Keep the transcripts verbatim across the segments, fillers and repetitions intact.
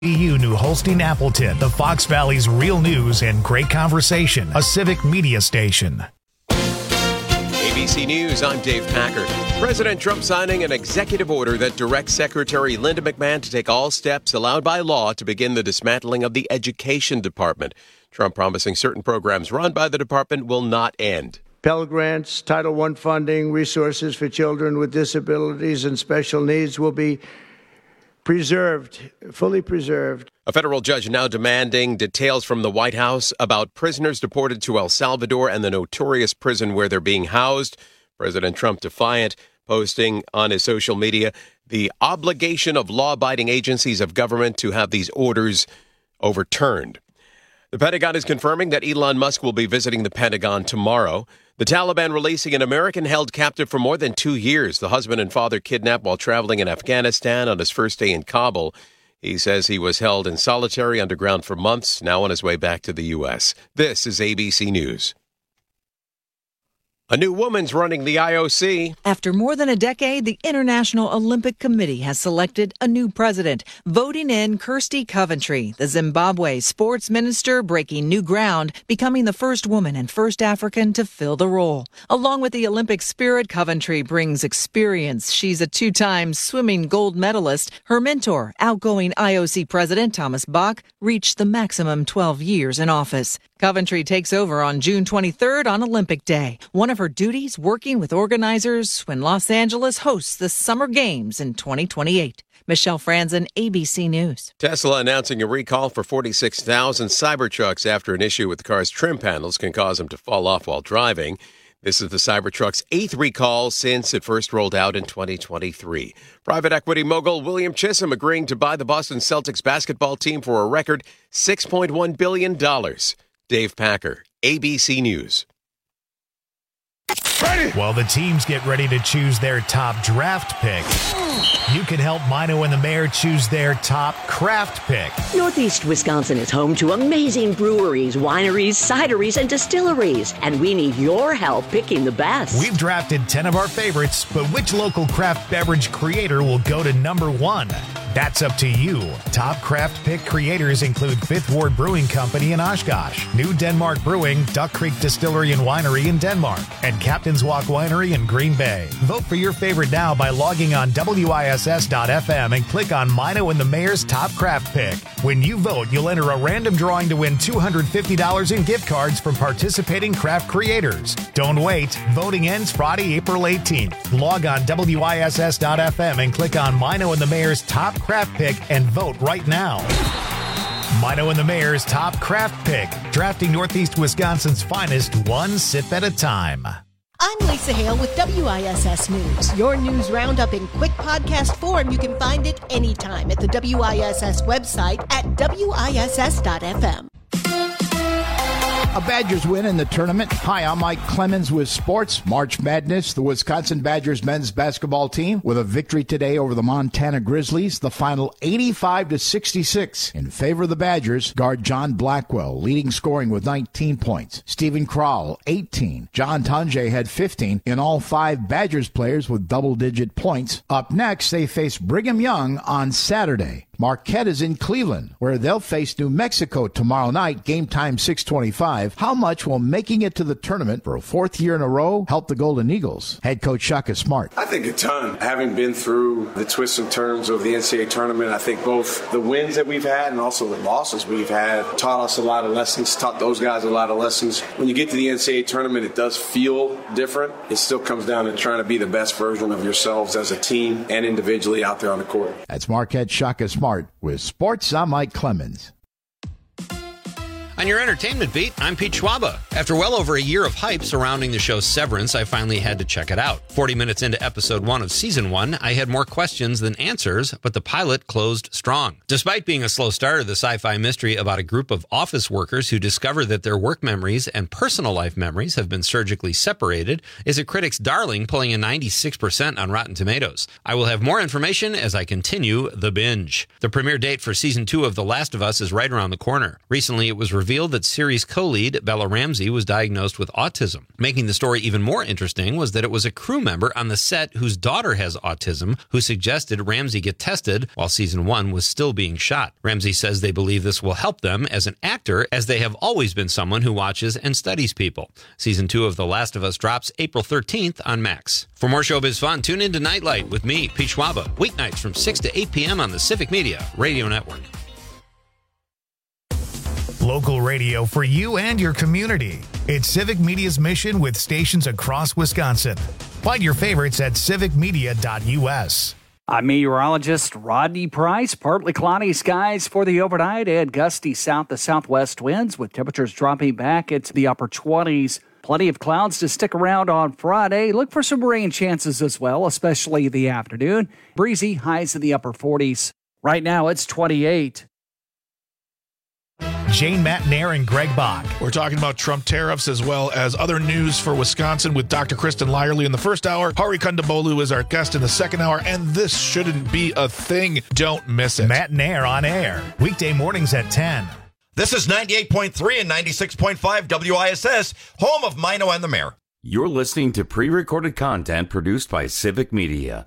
You New Holstein Appleton, the Fox Valley's real news and great conversation, a civic media station. A B C News, I'm Dave Packer. President Trump signing an executive order that directs Secretary Linda McMahon to take all steps allowed by law to begin the dismantling of the Education Department. Trump promising certain programs run by the department will not end. Pell Grants, Title one funding, resources for children with disabilities and special needs will be preserved, fully preserved. A federal judge now demanding details from the White House about prisoners deported to El Salvador and the notorious prison where they're being housed. President Trump defiant, posting on his social media the obligation of law-abiding agencies of government to have these orders overturned. The Pentagon is confirming that Elon Musk will be visiting the Pentagon tomorrow. The Taliban releasing an American held captive for more than two years. The husband and father kidnapped while traveling in Afghanistan on his first day in Kabul. He says he was held in solitary underground for months, now on his way back to the U S. This is A B C News. A new woman's running the I O C. After more than a decade, the International Olympic Committee has selected a new president, voting in Kirsty Coventry, the Zimbabwe sports minister, breaking new ground, becoming the first woman and first African to fill the role. Along with the Olympic spirit, Coventry brings experience. She's a two-time swimming gold medalist. Her mentor, outgoing I O C president Thomas Bach, reached the maximum twelve years in office. Coventry takes over on June twenty-third on Olympic Day. One of her duties, working with organizers when Los Angeles hosts the Summer Games in twenty twenty-eight. Michelle Franzen, A B C News. Tesla announcing a recall for forty-six thousand Cybertrucks after an issue with the car's trim panels can cause them to fall off while driving. This is the Cybertruck's eighth recall since it first rolled out in twenty twenty-three. Private equity mogul William Chisholm agreeing to buy the Boston Celtics basketball team for a record six point one billion dollars. Dave Packer, A B C News. Ready. While the teams get ready to choose their top draft pick, you can help Mino and the Mayor choose their top craft pick. Northeast Wisconsin is home to amazing breweries, wineries, cideries, and distilleries, and we need your help picking the best. We've drafted ten of our favorites, but which local craft beverage creator will go to number one? That's up to you. Top craft pick creators include Fifth Ward Brewing Company in Oshkosh, New Denmark Brewing, Duck Creek Distillery and Winery in Denmark, and Captain's Walk Winery in Green Bay. Vote for your favorite now by logging on W I S S dot F M and click on Mino and the Mayor's Top Craft Pick. When you vote, you'll enter a random drawing to win two hundred fifty dollars in gift cards from participating craft creators. Don't wait. Voting ends Friday, April eighteenth. Log on W I S S dot F M and click on Mino and the Mayor's Top Craft Pick and vote right now. Mino and the Mayor's Top Craft Pick, drafting Northeast Wisconsin's finest one sip at a time. I'm Lisa Hale with W I S S News. Your news roundup in quick podcast form. You can find it anytime at the W I S S website at W I S S dot F M. A Badgers win in the tournament. Hi, I'm Mike Clemens with sports. March Madness, the Wisconsin Badgers men's basketball team with a victory today over the Montana Grizzlies. The final eighty-five to sixty-six in favor of the Badgers. Guard John Blackwell leading scoring with nineteen points. Stephen Crowell, eighteen. John Tunje had fifteen. In all, five Badgers players with double-digit points. Up next, they face Brigham Young on Saturday. Marquette is in Cleveland, where they'll face New Mexico tomorrow night, game time six twenty-five. How much will making it to the tournament for a fourth year in a row help the Golden Eagles? Head coach Shaka Smart. I think a ton. Having been through the twists and turns of the N C double A tournament, I think both the wins that we've had and also the losses we've had taught us a lot of lessons, taught those guys a lot of lessons. When you get to the N C double A tournament, it does feel different. It still comes down to trying to be the best version of yourselves as a team and individually out there on the court. That's Marquette Shaka Smart. With sports, I'm Mike Clemens. On your entertainment beat, I'm Pete Schwaba. After well over a year of hype surrounding the show Severance, I finally had to check it out. forty minutes into episode one of season one, I had more questions than answers, but the pilot closed strong. Despite being a slow starter, the sci-fi mystery about a group of office workers who discover that their work memories and personal life memories have been surgically separated is a critic's darling, pulling a ninety-six percent on Rotten Tomatoes. I will have more information as I continue the binge. The premiere date for season two of The Last of Us is right around the corner. Recently, it was revealed revealed that series co-lead Bella Ramsey was diagnosed with autism. Making the story even more interesting was that it was a crew member on the set whose daughter has autism who suggested Ramsey get tested while season one was still being shot. Ramsey says they believe this will help them as an actor, as they have always been someone who watches and studies people. Season two of The Last of Us drops April thirteenth on Max. For more showbiz fun, tune in to Nightlight with me, Pete Schwaba, weeknights from six to eight p.m. on the Civic Media Radio Network. Local radio for you and your community. It's Civic Media's mission with stations across Wisconsin. Find your favorites at civic media dot u s. I'm meteorologist Rodney Price. Partly cloudy skies for the overnight and gusty south to southwest winds with temperatures dropping back into the upper twenties. Plenty of clouds to stick around on Friday. Look for some rain chances as well, especially the afternoon. Breezy, highs in the upper forties. Right now it's twenty-eight. Jane Matnair and Greg Bach. We're talking about Trump tariffs as well as other news for Wisconsin with Doctor Kristen Lyerly in the first hour. Hari Kondabolu is our guest in the second hour, and this shouldn't be a thing. Don't miss it. Matnair on air, weekday mornings at ten. This is ninety-eight point three and ninety-six point five W I S S, home of Mino and the Mayor. You're listening to pre-recorded content produced by Civic Media.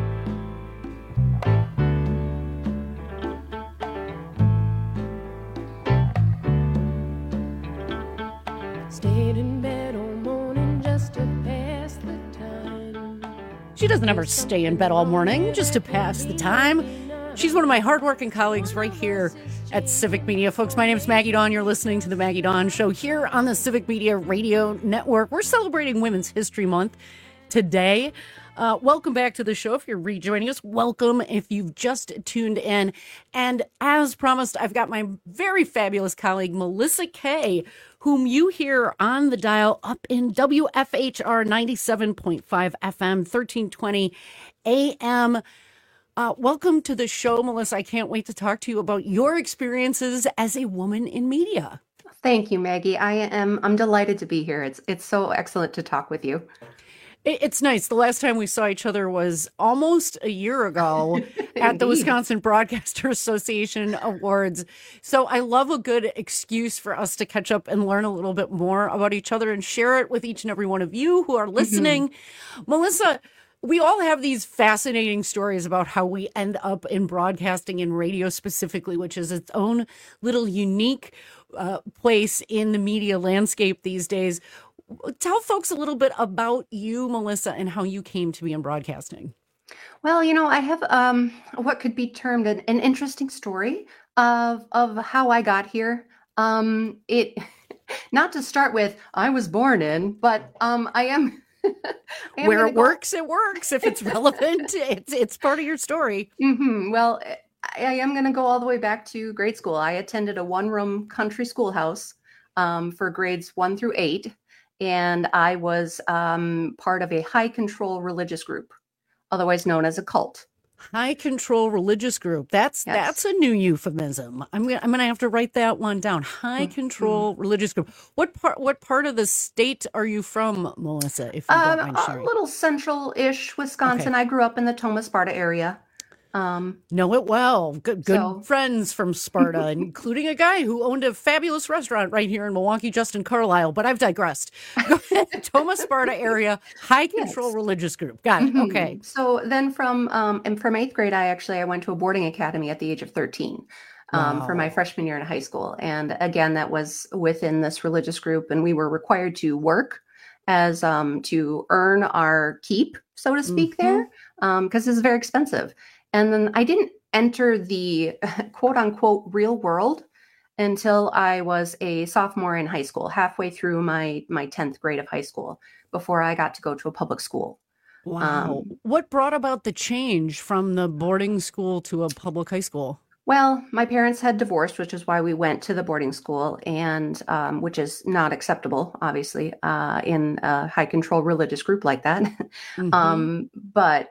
Stayed in bed all morning just to pass the time. She doesn't ever stay in bed all morning just to pass the time. She's one of my hardworking colleagues right here at Civic Media. Folks, my name is Maggie Dawn. You're listening to The Maggie Dawn Show here on the Civic Media Radio Network. We're celebrating Women's History Month today. Uh, welcome back to the show. If you're rejoining us, welcome if you've just tuned in. And as promised, I've got my very fabulous colleague, Melissa Kay, whom you hear on the dial up in W F H R ninety-seven point five F M, thirteen twenty A M. Uh, welcome to the show, Melissa. I can't wait to talk to you about your experiences as a woman in media. Thank you, Maggie. I am I'm delighted to be here. It's it's so excellent to talk with you. It's nice. The last time we saw each other was almost a year ago at the Wisconsin Broadcaster Association Awards. So I love a good excuse for us to catch up and learn a little bit more about each other and share it with each and every one of you who are listening. Mm-hmm. Melissa, we all have these fascinating stories about how we end up in broadcasting and radio specifically, which is its own little unique uh, place in the media landscape these days. Tell folks a little bit about you, Melissa, and how you came to be in broadcasting. Well, you know, I have um, what could be termed an, an interesting story of of how I got here. Um, it, not to start with, I was born in, but um, I am. I am Where it go- works, it works. If it's relevant, it's it's part of your story. Mm-hmm. Well, I, I am going to go all the way back to grade school. I attended a one-room country schoolhouse um, for grades one through eight. And I was um, part of a high control religious group, otherwise known as a cult. High control religious group. That's yes. that's a new euphemism. I'm gonna I'm gonna have to write that one down. High control mm-hmm. religious group. What part what part of the state are you from, Melissa? If you uh, don't mind sharing. A little central-ish Wisconsin. Okay. I grew up in the Tomah Sparta area. Um, know it well. Good, good so. friends from Sparta, including a guy who owned a fabulous restaurant right here in Milwaukee, Justin Carlisle. But I've digressed. Go ahead. Tomah Sparta area, high control yes. religious group. Got it. Mm-hmm. Okay. So then from um, and from eighth grade, I actually I went to a boarding academy at the age of thirteen um, wow. for my freshman year in high school. And again, that was within this religious group, and we were required to work as um, to earn our keep, so to speak, mm-hmm. there because um, it's very expensive. And then I didn't enter the quote unquote real world until I was a sophomore in high school, halfway through my my tenth grade of high school, before I got to go to a public school. Wow. Um, what brought about the change from the boarding school to a public high school? Well, my parents had divorced, which is why we went to the boarding school, and um, which is not acceptable, obviously, uh, in a high control religious group like that. Mm-hmm. um, but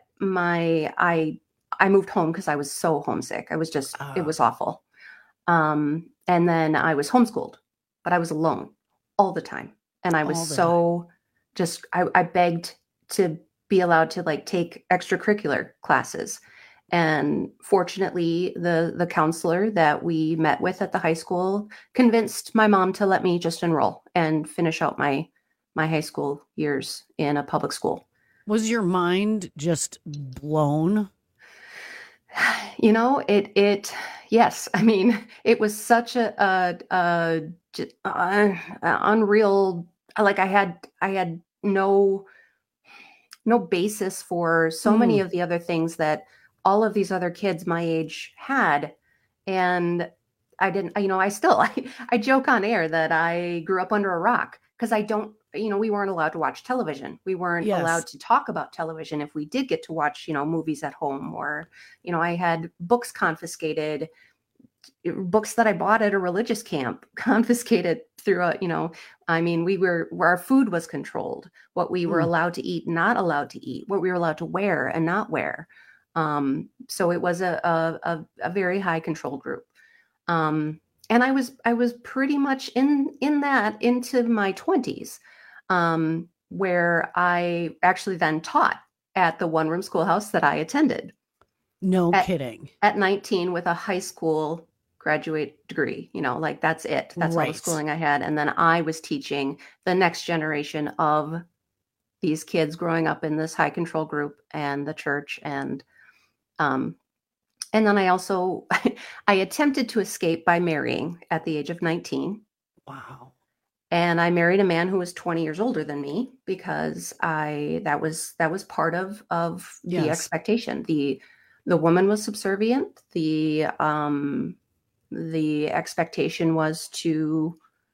my I. I moved home because I was so homesick. I was just, uh, it was awful. Um, and then I was homeschooled, but I was alone all the time. And I was so time. just, I, I begged to be allowed to like take extracurricular classes. And fortunately, the the counselor that we met with at the high school convinced my mom to let me just enroll and finish out my my high school years in a public school. Was your mind just blown? You know, it it yes. I mean, it was such a, a, a, a unreal. Like I had I had no no basis for so mm. many of the other things that all of these other kids my age had. And I didn't, you know, I still, I, I joke on air that I grew up under a rock because I don't, you know, we weren't allowed to watch television. We weren't Yes. allowed to talk about television if we did get to watch, you know, movies at home, or, you know, I had books confiscated, books that I bought at a religious camp confiscated through a, you know, I mean, we were, where our food was controlled, what we were Mm. allowed to eat, not allowed to eat, what we were allowed to wear and not wear. Um, so it was a, a, a, a very high control group. Um, and I was, I was pretty much in, in that into my twenties, um, where I actually then taught at the one room schoolhouse that I attended. No at, kidding. At nineteen with a high school graduate degree, you know, like that's it. That's all Right. the schooling I had. And then I was teaching the next generation of these kids growing up in this high control group and the church. And Um, and then I also, I attempted to escape by marrying at the age of nineteen. Wow. And I married a man who was twenty years older than me because I, that was, that was part of, of Yes. the expectation. The, the woman was subservient. The, um, the expectation was to,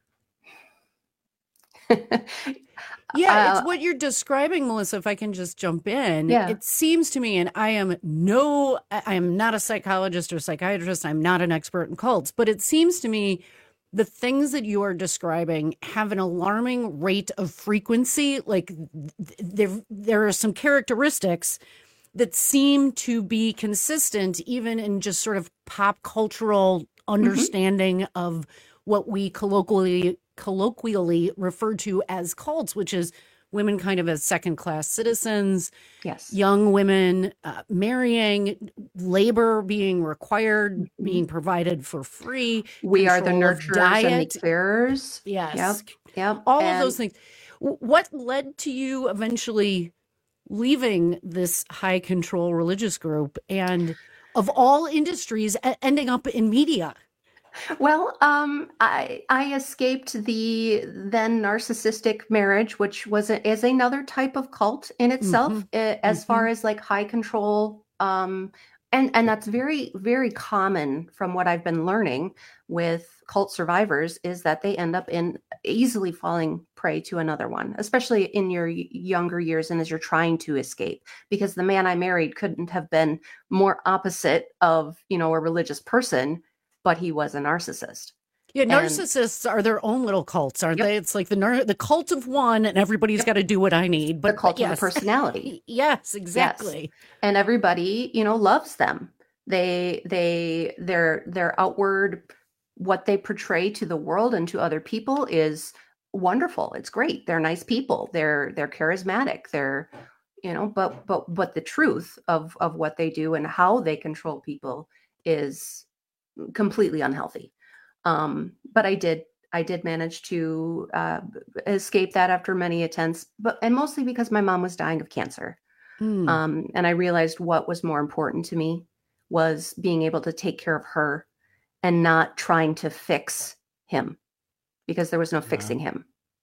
Yeah, Uh, it's what you're describing, Melissa, if I can just jump in. Yeah. It seems to me, and I am no, I am not a psychologist or psychiatrist. I'm not an expert in cults, but it seems to me the things that you are describing have an alarming rate of frequency. Like th- there, there are some characteristics that seem to be consistent even in just sort of pop cultural understanding mm-hmm. of what we colloquially colloquially referred to as cults, which is women kind of as second-class citizens, yes, young women uh, marrying, labor being required, mm-hmm. being provided for free. We are the control of nurturers diet. and the carers. Yes. Yep. Yep. All And of those things. W- What led to you eventually leaving this high control religious group and of all industries e- ending up in media? Well, um, I I escaped the then narcissistic marriage, which was a, is another type of cult in itself, Mhm. uh, as Mhm. far as like high control, um, and and that's very very common from what I've been learning with cult survivors is that they end up in easily falling prey to another one, especially in your y- younger years and as you're trying to escape. Because the man I married couldn't have been more opposite of, you know, a religious person, but he was a narcissist. Yeah, And- narcissists are their own little cults, aren't Yep. they? It's like the nar- the cult of one, and everybody's got to do what I need. But The cult yes. of the personality. Yes, exactly. And everybody, you know, loves them. They they their their outward, what they portray to the world and to other people is wonderful. It's great. They're nice people. They're they're charismatic. They're, you know, but but but the truth of of what they do and how they control people is completely unhealthy. Um, but I did I did manage to uh, escape that after many attempts, but and mostly because my mom was dying of cancer. Hmm. Um, and I realized what was more important to me was being able to take care of her and not trying to fix him, because there was no fixing him.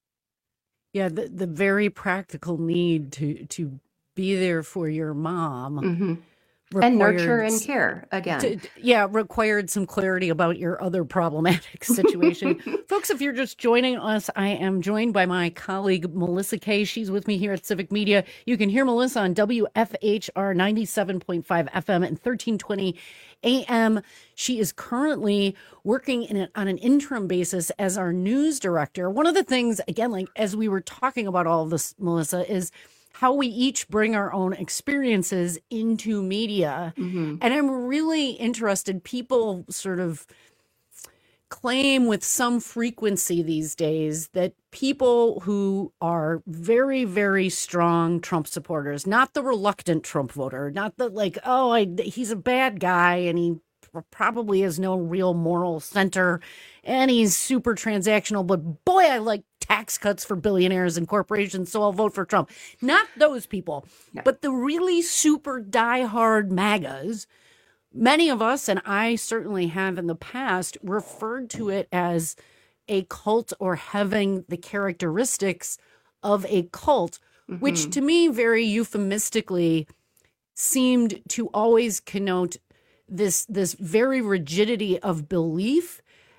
Yeah, the, the very practical need to to be there for your mom. Mhm. And nurture required and s- care again. to- yeah, required some clarity about your other problematic situation. Folks, if you're just joining us, I am joined by my colleague, Melissa Kay. She's with me here at Civic Media. You can hear Melissa on W F H R ninety-seven point five F M and thirteen twenty A M. She is currently working in a, on an interim basis as our news director. One of the things, again, like as we were talking about all of this, Melissa, is how we each bring our own experiences into media. Mhm. And I'm really interested, people sort of claim with some frequency these days that people who are very, very strong Trump supporters, not the reluctant Trump voter, not the like, oh, I, he's a bad guy and he probably has no real moral center and he's super transactional, but boy, I like tax cuts for billionaires and corporations, so I'll vote for Trump. Not those people, no. But the really super diehard MAGAs. Many of us, and I certainly have in the past, referred to it as a cult or having the characteristics of a cult, mm-hmm. which to me very euphemistically seemed to always connote this, this very rigidity of belief.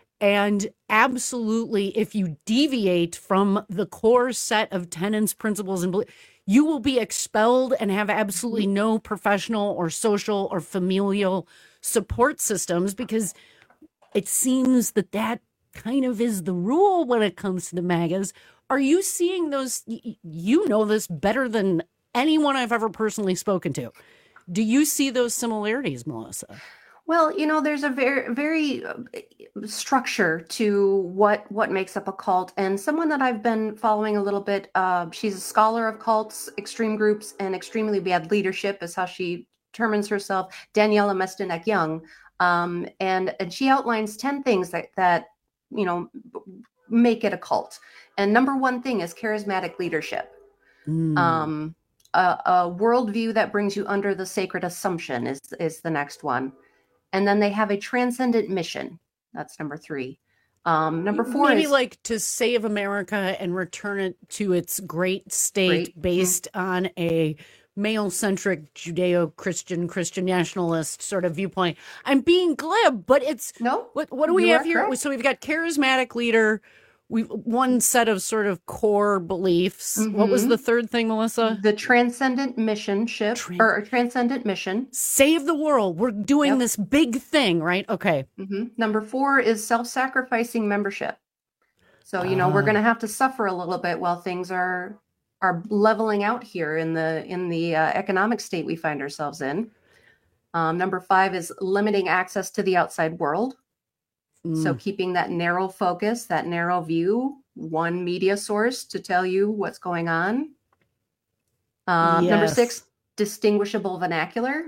And absolutely, if you deviate from the core set of tenets, principles, and beliefs, you will be expelled and have absolutely no professional or social or familial support systems, because it seems that that kind of is the rule when it comes to the MAGAs. Are you seeing those? You know this better than anyone I've ever personally spoken to. Do you see those similarities, Melissa? Well, you know, there's a very, very structure to what what makes up a cult. And someone that I've been following a little bit, uh, she's a scholar of cults, extreme groups, and extremely bad leadership is how she determines herself, Daniela Mestenek-Young. Um, and, and she outlines ten things that, that, you know, make it a cult. And number one thing is charismatic leadership. Mm. Um, a, a worldview that brings you under the sacred assumption is is the next one. And then they have a transcendent mission. That's number three. Um, number four Maybe is like to save America and return it to its great state great. based mm-hmm. on a male-centric Judeo-Christian, Christian nationalist sort of viewpoint. I'm being glib, but it's no. What, what do we you have here? Correct. So we've got charismatic leader. We've one set of sort of core beliefs. Mm-hmm. What was the third thing, Melissa? The transcendent mission ship Tran- or transcendent mission. Save the world. We're doing yep. this big thing, right? Okay. Mm-hmm. Number four is self-sacrificing membership. So, you know, uh. we're going to have to suffer a little bit while things are are leveling out here in the in the uh, economic state we find ourselves in. Um, number five is limiting access to the outside world. So keeping that narrow focus, that narrow view, one media source to tell you what's going on. Um, yes. Number six, distinguishable vernacular.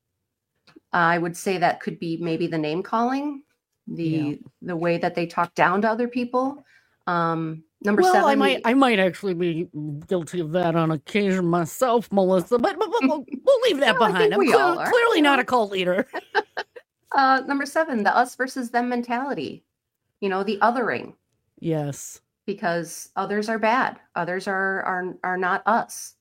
I would say that could be maybe the name calling, the yeah. the way that they talk down to other people. Um, number well, seven. I might I might actually be guilty of that on occasion myself, Melissa, but, but we'll, we'll leave that well, behind. I'm we clear, all are. clearly not a cult leader. Uh, number seven, the us versus them mentality, you know, the othering. Yes. Because others are bad. Others are, are, are not us.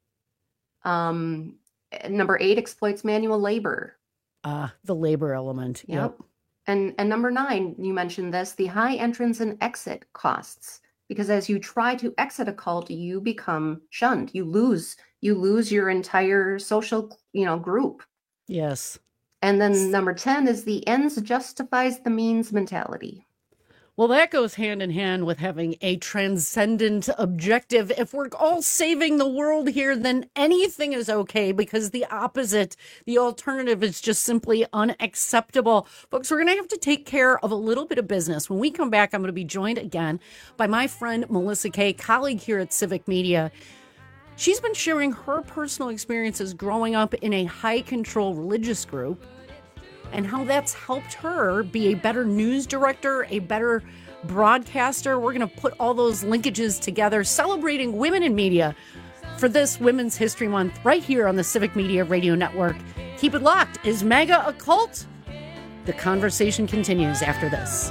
Um, number eight, exploits manual labor. Ah, uh, the labor element. Yep. yep. And, and number nine, you mentioned this, the high entrance and exit costs. Because as you try to exit a cult, you become shunned. You lose, you lose your entire social, you know, group. Yes. And then number ten is the ends justifies the means mentality. Well, that goes hand in hand with having a transcendent objective. If we're all saving the world here, then anything is okay, because the opposite, the alternative, is just simply unacceptable. Folks, we're going to have to take care of a little bit of business. When we come back, I'm going to be joined again by my friend Melissa Kay, colleague here at Civic Media. She's been sharing her personal experiences growing up in a high-control religious group, and how that's helped her be a better news director, a better broadcaster. We're going to put all those linkages together, celebrating women in media for this Women's History Month right here on the Civic Media Radio Network. Keep it locked. Is MAGA a cult? The conversation continues after this.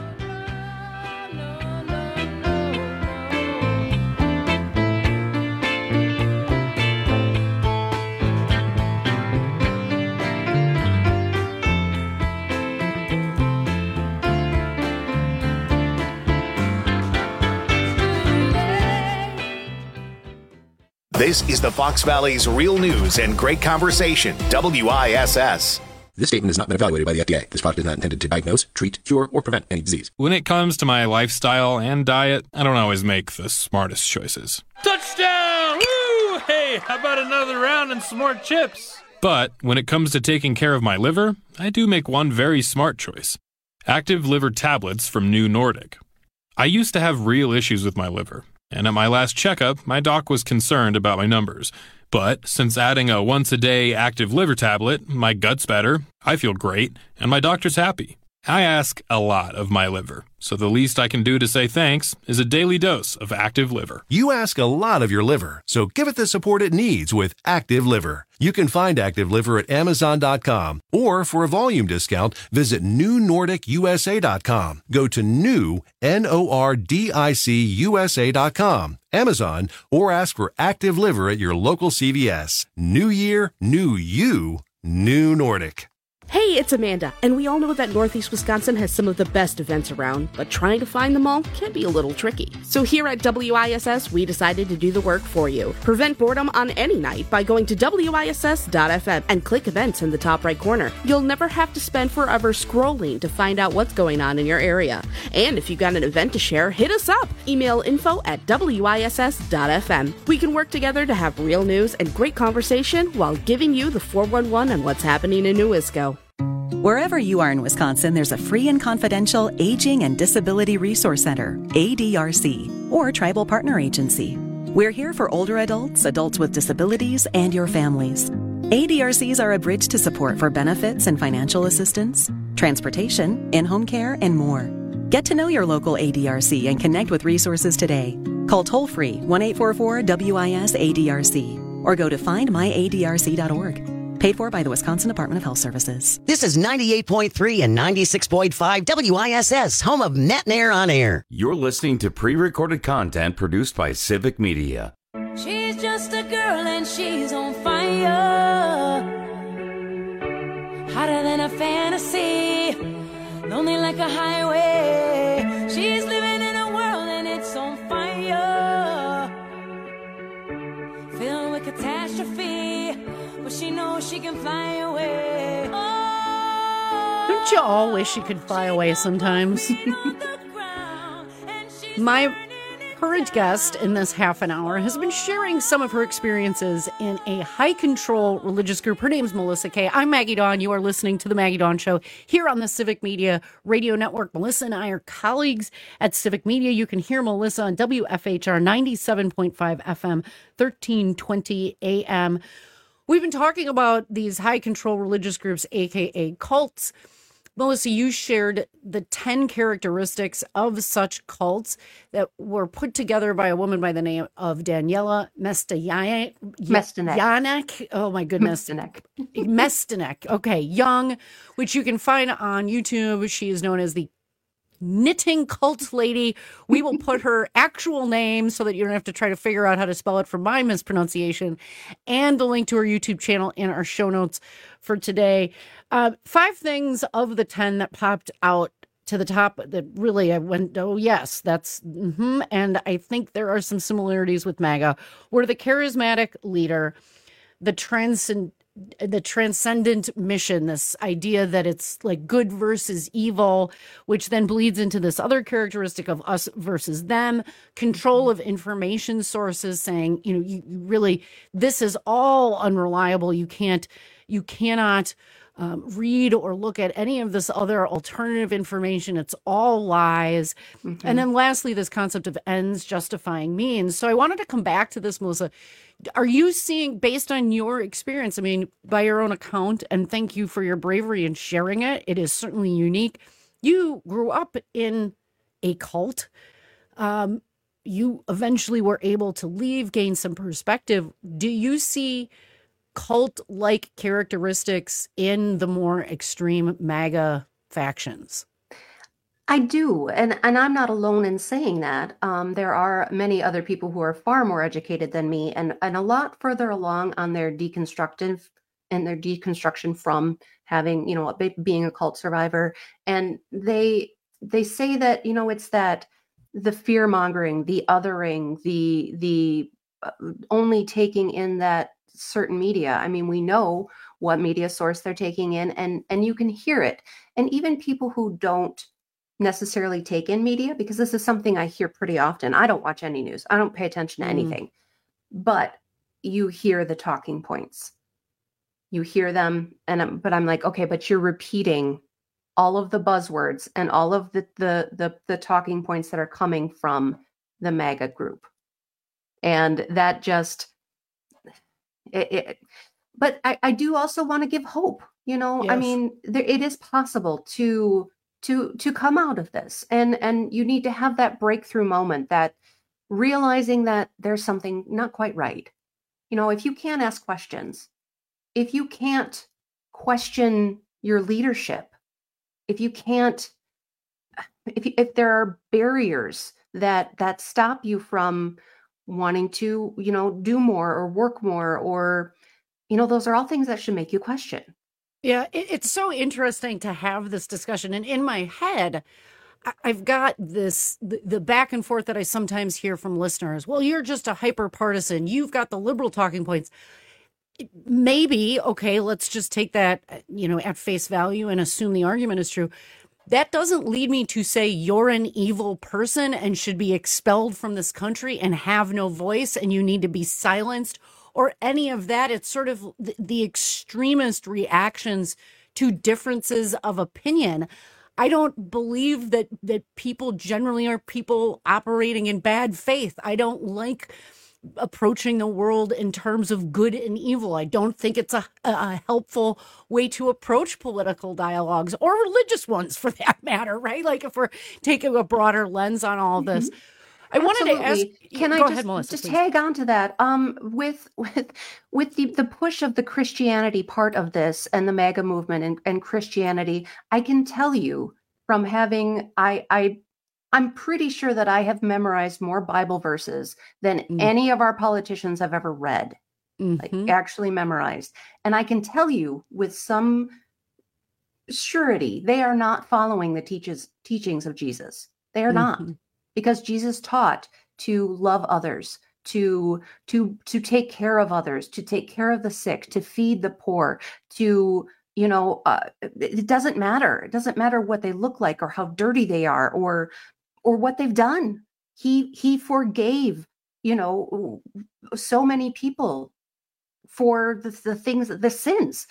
This is the Fox Valley's Real News and Great Conversation, W I S S. This statement has not been evaluated by the F D A. This product is not intended to diagnose, treat, cure, or prevent any disease. When it comes to my lifestyle and diet, I don't always make the smartest choices. Touchdown! Woo! Hey, how about another round and some more chips? But when it comes to taking care of my liver, I do make one very smart choice. Active Liver tablets from New Nordic. I used to have real issues with my liver, and at my last checkup, my doc was concerned about my numbers. But since adding a once-a-day Active Liver tablet, my gut's better, I feel great, and my doctor's happy. I ask a lot of my liver, so the least I can do to say thanks is a daily dose of Active Liver. You ask a lot of your liver, so give it the support it needs with Active Liver. You can find Active Liver at Amazon dot com, or for a volume discount, visit New Nordic U S A dot com. Go to new, N O R D I C U S A dot com, Amazon, or ask for Active Liver at your local C V S. New year, new you, New Nordic. Hey, it's Amanda, and we all know that Northeast Wisconsin has some of the best events around, but trying to find them all can be a little tricky. So here at W I S S, we decided to do the work for you. Prevent boredom on any night by going to W I S S dot F M and click events in the top right corner. You'll never have to spend forever scrolling to find out what's going on in your area. And if you've got an event to share, hit us up. Email info at W I S S dot F M. We can work together to have real news and great conversation while giving you the four one one on what's happening in Newisco. Wherever you are in Wisconsin, there's a free and confidential Aging and Disability Resource Center, A D R C, or Tribal Partner Agency. We're here for older adults, adults with disabilities, and your families. A D R Cs are a bridge to support for benefits and financial assistance, transportation, in-home care, and more. Get to know your local A D R C and connect with resources today. Call toll-free one eight four four W I S A D R C or go to find my A D R C dot org. Paid for by the Wisconsin Department of Health Services. This is ninety-eight point three and ninety-six point five W I S S, home of Matt and Air on Air. You're listening to pre-recorded content produced by Civic Media. She's just a girl and she's on fire. Hotter than a fantasy. Lonely like a highway. She's living in a world and it's on fire. Filled with catastrophe. But she knows she can fly away. Oh, don't you all wish you could fly away sometimes? My courage guest in this half an hour has been sharing some of her experiences in a high-control religious group. Her name's Melissa Kay. I'm Maggie Dawn. You are listening to The Maggie Dawn Show here on the Civic Media Radio Network. Melissa and I are colleagues at Civic Media. You can hear Melissa on W F H R ninety-seven point five F M, thirteen twenty A M. We've been talking about these high-control religious groups, a k a cults. Melissa, you shared the ten characteristics of such cults that were put together by a woman by the name of Daniela Mesteyanek. Mestenek. Oh, my goodness. Mestenek. Mestenek. Okay, Young, which you can find on YouTube. She is known as the Knitting Cult Lady. We will put her actual name so that you don't have to try to figure out how to spell it from my mispronunciation, and the link to her YouTube channel in our show notes for today. Uh, five things of the ten that popped out to the top that really I went, oh, yes, that's, mm-hmm. And I think there are some similarities with MAGA, were the charismatic leader, the transcend the transcendent mission, this idea that it's like good versus evil, which then bleeds into this other characteristic of us versus them, control of information sources, saying, you know, you, you really, this is all unreliable. You can't, you cannot um, read or look at any of this other alternative information. It's all lies. Mm-hmm. And then lastly, this concept of ends justifying means. So I wanted to come back to this, Melissa. Are you seeing, based on your experience, I mean, by your own account, and thank you for your bravery in sharing it, it is certainly unique. You grew up in a cult. Um, you eventually were able to leave, gain some perspective. Do you see cult-like characteristics in the more extreme MAGA factions? I do, and and I'm not alone in saying that. Um, there are many other people who are far more educated than me, and and a lot further along on their deconstructive and their deconstruction from having, you know, a, being a cult survivor. And they they say that, you know, it's that the fear mongering, the othering, the the uh, only taking in that certain media. I mean, we know what media source they're taking in, and and you can hear it. And even people who don't necessarily take in media, because this is something I hear pretty often. I don't watch any news. I don't pay attention to anything, mm. but you hear the talking points. You hear them, and I'm, but I'm like, okay, but you're repeating all of the buzzwords and all of the the the, the talking points that are coming from the MAGA group. And that just, it, it, but I, I do also want to give hope. You know, Yes. I mean, there, it is possible to to to come out of this, and and you need to have that breakthrough moment, that realizing that there's something not quite right. You know, if you can't ask questions, if you can't question your leadership, if you can't, if you, if there are barriers that that stop you from wanting to, you know, do more or work more, or, you know, those are all things that should make you question. Yeah, it, it's so interesting to have this discussion. And in my head, I, I've got this, the, the back and forth that I sometimes hear from listeners. Well, you're just a hyper partisan. You've got the liberal talking points. Maybe, okay, let's just take that, you know, at face value and assume the argument is true. That doesn't lead me to say you're an evil person and should be expelled from this country and have no voice and you need to be silenced, or any of that. It's sort of the, the extremist reactions to differences of opinion. I don't believe that that people generally are people operating in bad faith. I don't like approaching the world in terms of good and evil. I don't think it's a, a helpful way to approach political dialogues, or religious ones for that matter, right? Like if we're taking a broader lens on all this. Mm-hmm. I wanted to ask, can go I just, ahead, Melissa, just please. tag on to that? Um, with with with the, the push of the Christianity part of this and the MAGA movement and, and Christianity, I can tell you from having, I, I, I'm pretty sure that I have memorized more Bible verses than mm. any of our politicians have ever read, mm-hmm. like actually memorized. And I can tell you with some surety, they are not following the teaches, teachings of Jesus. They are mm-hmm. not. Because Jesus taught to love others, to to to take care of others, to take care of the sick, to feed the poor, to, you know, uh, it doesn't matter. It doesn't matter what they look like or how dirty they are or or what they've done. He he forgave, you know, so many people for the, the things, the sins.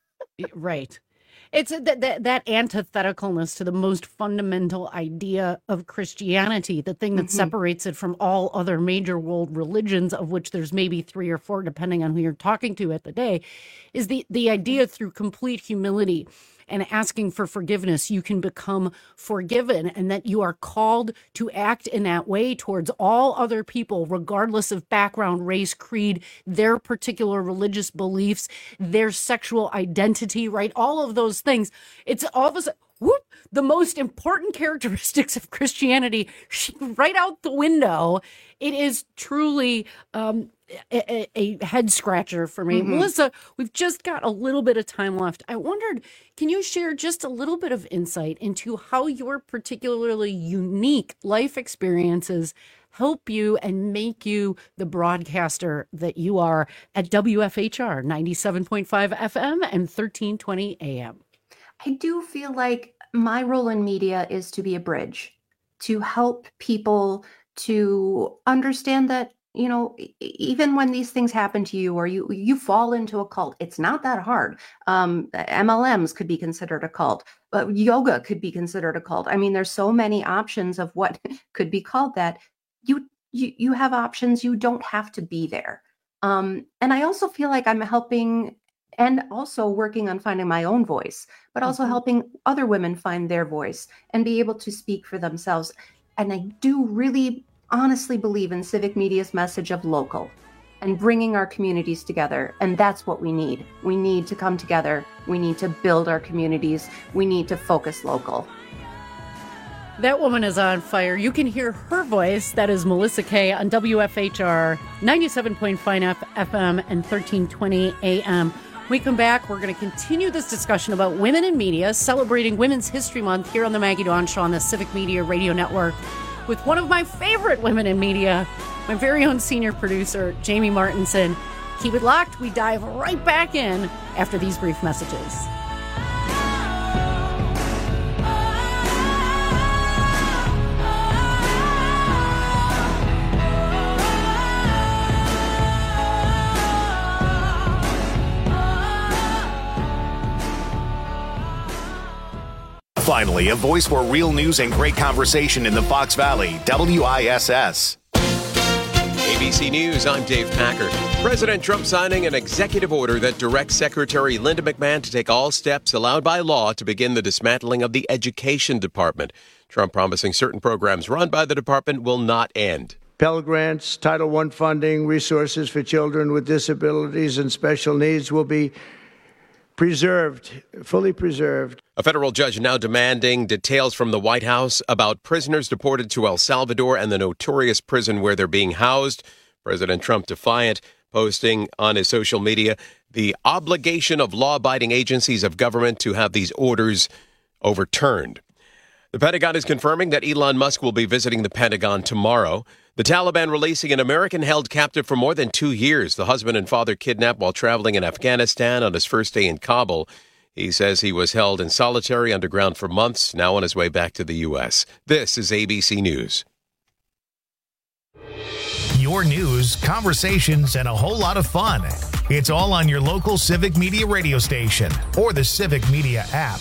Right. It's that, that that antithesticalness to the most fundamental idea of Christianity, the thing that mm-hmm. separates it from all other major world religions, of which there's maybe three or four, depending on who you're talking to at the day, is the, the idea through complete humility and asking for forgiveness, you can become forgiven, and that you are called to act in that way towards all other people, regardless of background, race, creed, their particular religious beliefs, their sexual identity, right? All of those things. It's all of a sudden, whoop, the most important characteristics of Christianity right out the window. It is truly um, a, a head scratcher for me. Mm-hmm. Melissa, we've just got a little bit of time left. I wondered, can you share just a little bit of insight into how your particularly unique life experiences help you and make you the broadcaster that you are at W F H R ninety-seven point five F M and thirteen twenty A M? I do feel like my role in media is to be a bridge, to help people to understand that, you know, even when these things happen to you or you you fall into a cult, it's not that hard. Um, M L Ms could be considered a cult, but yoga could be considered a cult. I mean, there's so many options of what could be called that. You you you have options. You don't have to be there. Um, and I also feel like I'm helping and also working on finding my own voice, but also mm-hmm. helping other women find their voice and be able to speak for themselves. And I do really honestly believe in civic media's message of local and bringing our communities together. And that's what we need. We need to come together. We need to build our communities. We need to focus local. That woman is on fire. You can hear her voice. That is Melissa Kay on W F H R ninety-seven point five F M and thirteen twenty A M. When we come back, we're going to continue this discussion about women in media, celebrating Women's History Month here on the Maggie Dawn Show on the Civic Media Radio Network with one of my favorite women in media, my very own senior producer, Jamie Martinson. Keep it locked. We dive right back in after these brief messages. Finally, a voice for real news and great conversation in the Fox Valley. W I S S. A B C News, I'm Dave Packer. President Trump signing an executive order that directs Secretary Linda McMahon to take all steps allowed by law to begin the dismantling of the Education Department. Trump promising certain programs run by the department will not end. Pell Grants, Title one funding, resources for children with disabilities and special needs will be preserved, fully preserved. A federal judge now demanding details from the White House about prisoners deported to El Salvador and the notorious prison where they're being housed. President Trump defiant, posting on his social media the obligation of law-abiding agencies of government to have these orders overturned. The Pentagon is confirming that Elon Musk will be visiting the Pentagon tomorrow. The Taliban releasing an American held captive for more than two years. The husband and father kidnapped while traveling in Afghanistan on his first day in Kabul. He says he was held in solitary underground for months, now on his way back to the U S. This is A B C News. Your news, conversations, and a whole lot of fun. It's all on your local Civic Media radio station or the Civic Media app.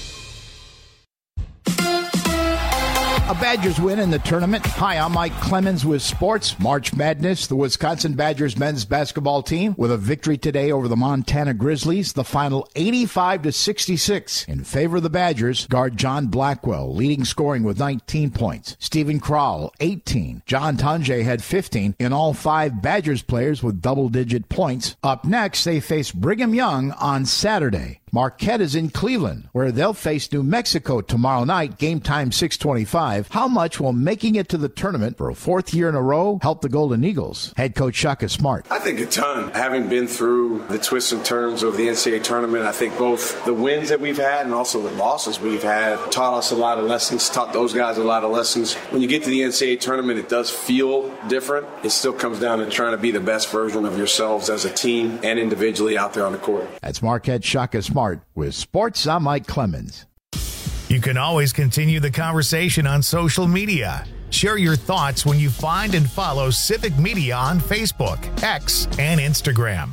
A Badgers win in the tournament. Hi, I'm Mike Clemens with Sports. March Madness, the Wisconsin Badgers men's basketball team with a victory today over the Montana Grizzlies. The final eighty-five to sixty-six in favor of the Badgers. Guard John Blackwell leading scoring with nineteen points. Stephen Crowell, eighteen. John Tunje had fifteen. In all, five Badgers players with double-digit points. Up next, they face Brigham Young on Saturday. Marquette is in Cleveland, where they'll face New Mexico tomorrow night, game time six twenty-five. How much will making it to the tournament for a fourth year in a row help the Golden Eagles? Head coach Shaka Smart. I think a ton. Having been through the twists and turns of the N C double A tournament, I think both the wins that we've had and also the losses we've had taught us a lot of lessons, taught those guys a lot of lessons. When you get to the N C double A tournament, it does feel different. It still comes down to trying to be the best version of yourselves as a team and individually out there on the court. That's Marquette Shaka Smart. With Sports, I'm Mike Clemens. You can always continue the conversation on social media. Share your thoughts when you find and follow Civic Media on Facebook, X, and Instagram.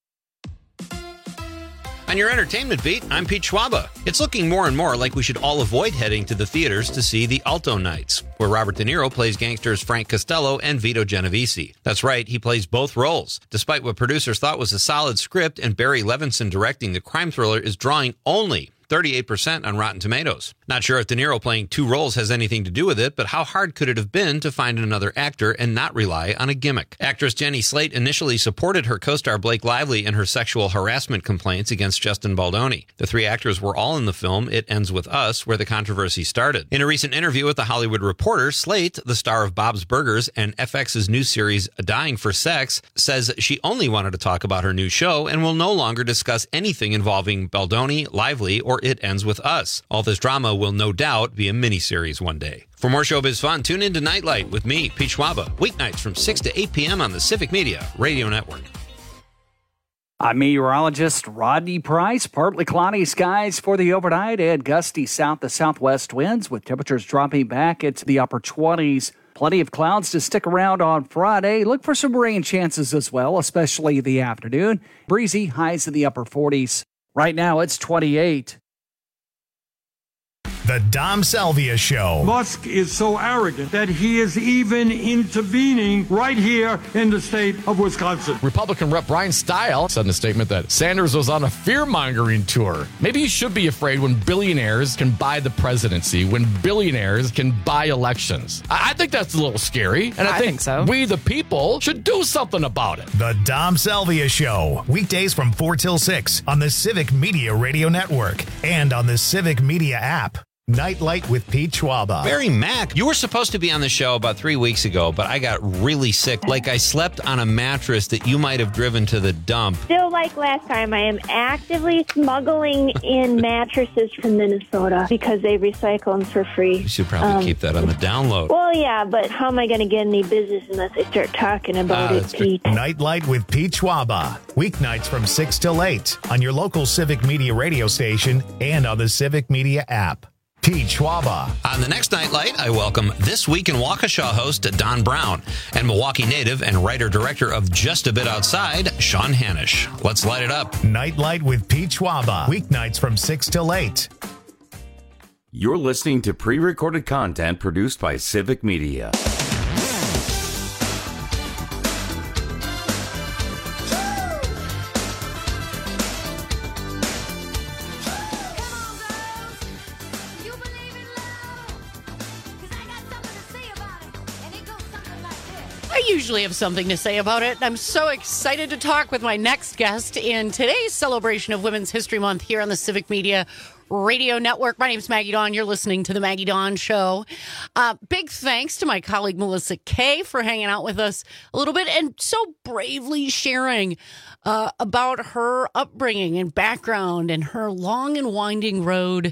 On your entertainment beat, I'm Pete Schwaba. It's looking more and more like we should all avoid heading to the theaters to see The Alto Nights, where Robert De Niro plays gangsters Frank Costello and Vito Genovese. That's right, he plays both roles. Despite what producers thought was a solid script and Barry Levinson directing, the crime thriller is drawing only thirty-eight percent on Rotten Tomatoes. Not sure if De Niro playing two roles has anything to do with it, but how hard could it have been to find another actor and not rely on a gimmick? Actress Jenny Slate initially supported her co-star Blake Lively in her sexual harassment complaints against Justin Baldoni. The three actors were all in the film It Ends With Us, where the controversy started. In a recent interview with The Hollywood Reporter, Slate, the star of Bob's Burgers and F X's new series Dying for Sex, says she only wanted to talk about her new show and will no longer discuss anything involving Baldoni, Lively, or It Ends With Us. All this drama will no doubt be a miniseries one day. For more showbiz fun, tune in to Nightlight with me, Pete Schwaba, weeknights from six to eight p.m. on the Civic Media Radio Network. I'm meteorologist Rodney Price. Partly cloudy skies for the overnight and gusty south to southwest winds with temperatures dropping back into the upper twenties. Plenty of clouds to stick around on Friday. Look for some rain chances as well, especially the afternoon. Breezy, highs in the upper forties. Right now, it's twenty-eight. The Dom Salvia Show. Musk is so arrogant that he is even intervening right here in the state of Wisconsin. Republican Rep Brian Stile said in a statement that Sanders was on a fear-mongering tour. Maybe you should be afraid when billionaires can buy the presidency, when billionaires can buy elections. I, I think that's a little scary, and I, I think, think so. we, the people, should do something about it. The Dom Salvia Show. Weekdays from four till six on the Civic Media Radio Network and on the Civic Media app. Nightlight with Pete Schwaba. Barry Mack, you were supposed to be on the show about three weeks ago, but I got really sick. Like I slept on a mattress that you might have driven to the dump. Still like last time, I am actively smuggling in mattresses from Minnesota because they recycle them for free. You should probably um, keep that on the download. Well, yeah, but how am I going to get any business unless I start talking about uh, it, Pete? Nightlight with Pete Schwaba. Weeknights from six till eight on your local Civic Media radio station and on the Civic Media app. Pete Schwaba. On the next Nightlight, I welcome This Week in Waukesha host Don Brown and Milwaukee native and writer-director of Just a Bit Outside, Sean Hanisch. Let's light it up. Nightlight with Pete Schwaba. Weeknights from six till eight. You're listening to pre-recorded content produced by Civic Media. I usually have something to say about it. I'm so excited to talk with my next guest in today's celebration of Women's History Month here on the Civic Media Radio Network. My name's Maggie Dawn. You're listening to The Maggie Dawn Show. Uh, big thanks to my colleague Melissa Kay for hanging out with us a little bit and so bravely sharing uh, about her upbringing and background and her long and winding road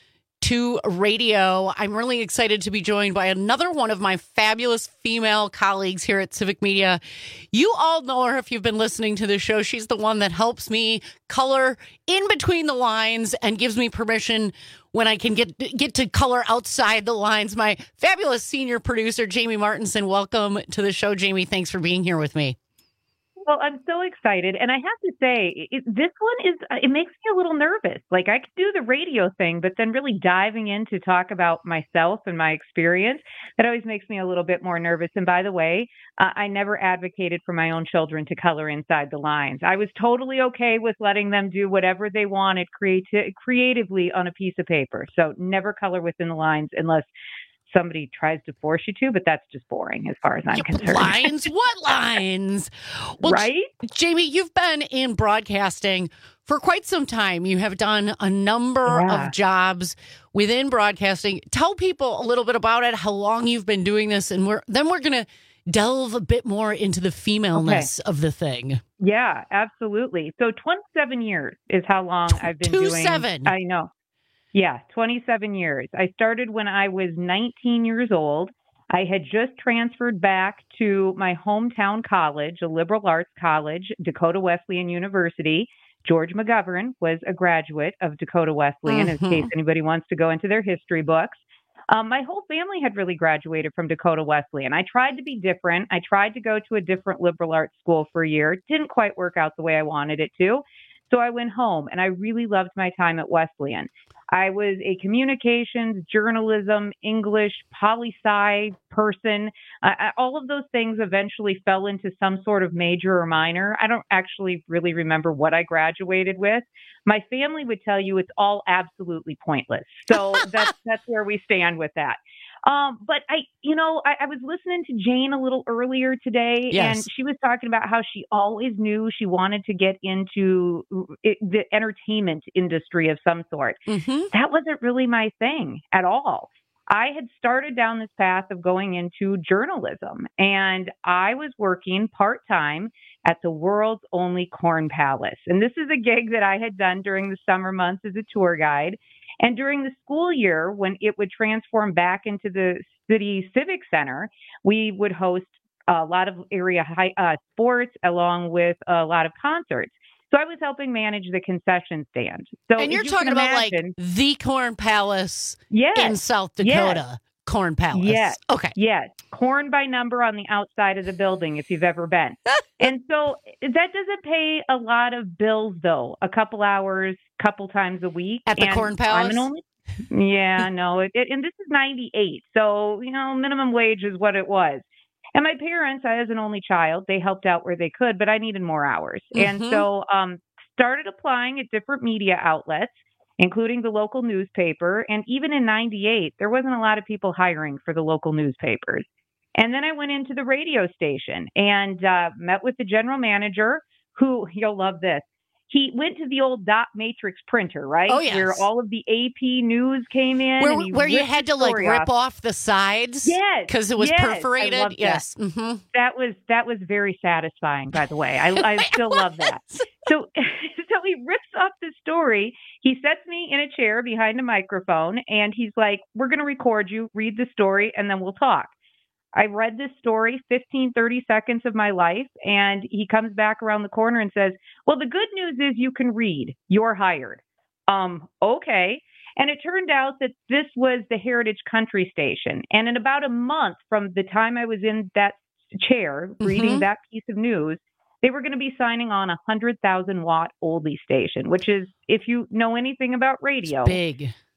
to radio. I'm really excited to be joined by another one of my fabulous female colleagues here at Civic Media. You all know her if you've been listening to the show. She's the one that helps me color in between the lines and gives me permission when I can get get to color outside the lines. My fabulous senior producer, Jamie Martinson. Welcome to the show, Jamie. Thanks for being here with me. Well, I'm so excited. And I have to say, it, this one is, it makes me a little nervous. Like, I could do the radio thing, but then really diving in to talk about myself and my experience, that always makes me a little bit more nervous. And by the way, uh, I never advocated for my own children to color inside the lines. I was totally okay with letting them do whatever they wanted creati- creatively on a piece of paper. So never color within the lines unless somebody tries to force you to, but that's just boring as far as I'm concerned. Lines? What lines? Well, right? Jamie, you've been in broadcasting for quite some time. You have done a number Yeah. of jobs within broadcasting. Tell people a little bit about it, how long you've been doing this, and we're then we're going to delve a bit more into the femaleness Okay. of the thing. Yeah, absolutely. So twenty-seven years is how long I've been two doing. seven. I know. Yeah, twenty-seven years. I started when I was nineteen years old. I had just transferred back to my hometown college, a liberal arts college, Dakota Wesleyan University. George McGovern was a graduate of Dakota Wesleyan, Mhm. in case anybody wants to go into their history books. Um, my whole family had really graduated from Dakota Wesleyan. I tried to be different. I tried to go to a different liberal arts school for a year. It didn't quite work out the way I wanted it to. So I went home, and I really loved my time at Wesleyan. I was a communications, journalism, English, poli-sci person. Uh, all of those things eventually fell into some sort of major or minor. I don't actually really remember what I graduated with. My family would tell you it's all absolutely pointless. So that's that's where we stand with that. Um, but I, you know, I, I was listening to Jane a little earlier today, Yes. and she was talking about how she always knew she wanted to get into it, the entertainment industry of some sort. Mm-hmm. That wasn't really my thing at all. I had started down this path of going into journalism, and I was working part-time at the world's only Corn Palace. And this is a gig that I had done during the summer months as a tour guide. And during the school year, when it would transform back into the city civic center, we would host a lot of area high, uh, sports along with a lot of concerts. So I was helping manage the concession stand. So And you're if you talking can about imagine, like the Corn Palace yes, in South yes. Dakota. Corn Palace. Yes. Okay. Yes. Corn by number on the outside of the building, if you've ever been. And so that doesn't pay a lot of bills, though. A couple hours, couple times a week. At the And Corn Palace? I'm an only. Yeah, no. It, it, and this is ninety-eight. So, you know, minimum wage is what it was. And my parents, I, as an only child, they helped out where they could, but I needed more hours. And Mhm. so um, started applying at different media outlets, including the local newspaper. And even in ninety-eight, there wasn't a lot of people hiring for the local newspapers. And then I went into the radio station and uh, met with the general manager, who, you'll love this. He went to the old dot matrix printer, right? Oh, yes. Where all of the A P news came in. Where, and he where you ripped had the to like story rip off. off the sides? Yes. Because it was yes, I perforated? loved that. Yes. Mm-hmm. That was that was very satisfying, by the way. I, I still love that. So, so he rips off the story. He sets me in a chair behind a microphone, and he's like, "We're going to record you, read the story, and then we'll talk." I read this story, fifteen, thirty seconds of my life, and he comes back around the corner and says, "Well, the good news is you can read. You're hired." Um, okay. And it turned out that this was the Heritage Country Station. And in about a month from the time I was in that chair reading Mhm. that piece of news, they were going to be signing on a one hundred thousand watt oldie station, which is, if you know anything about radio, Big.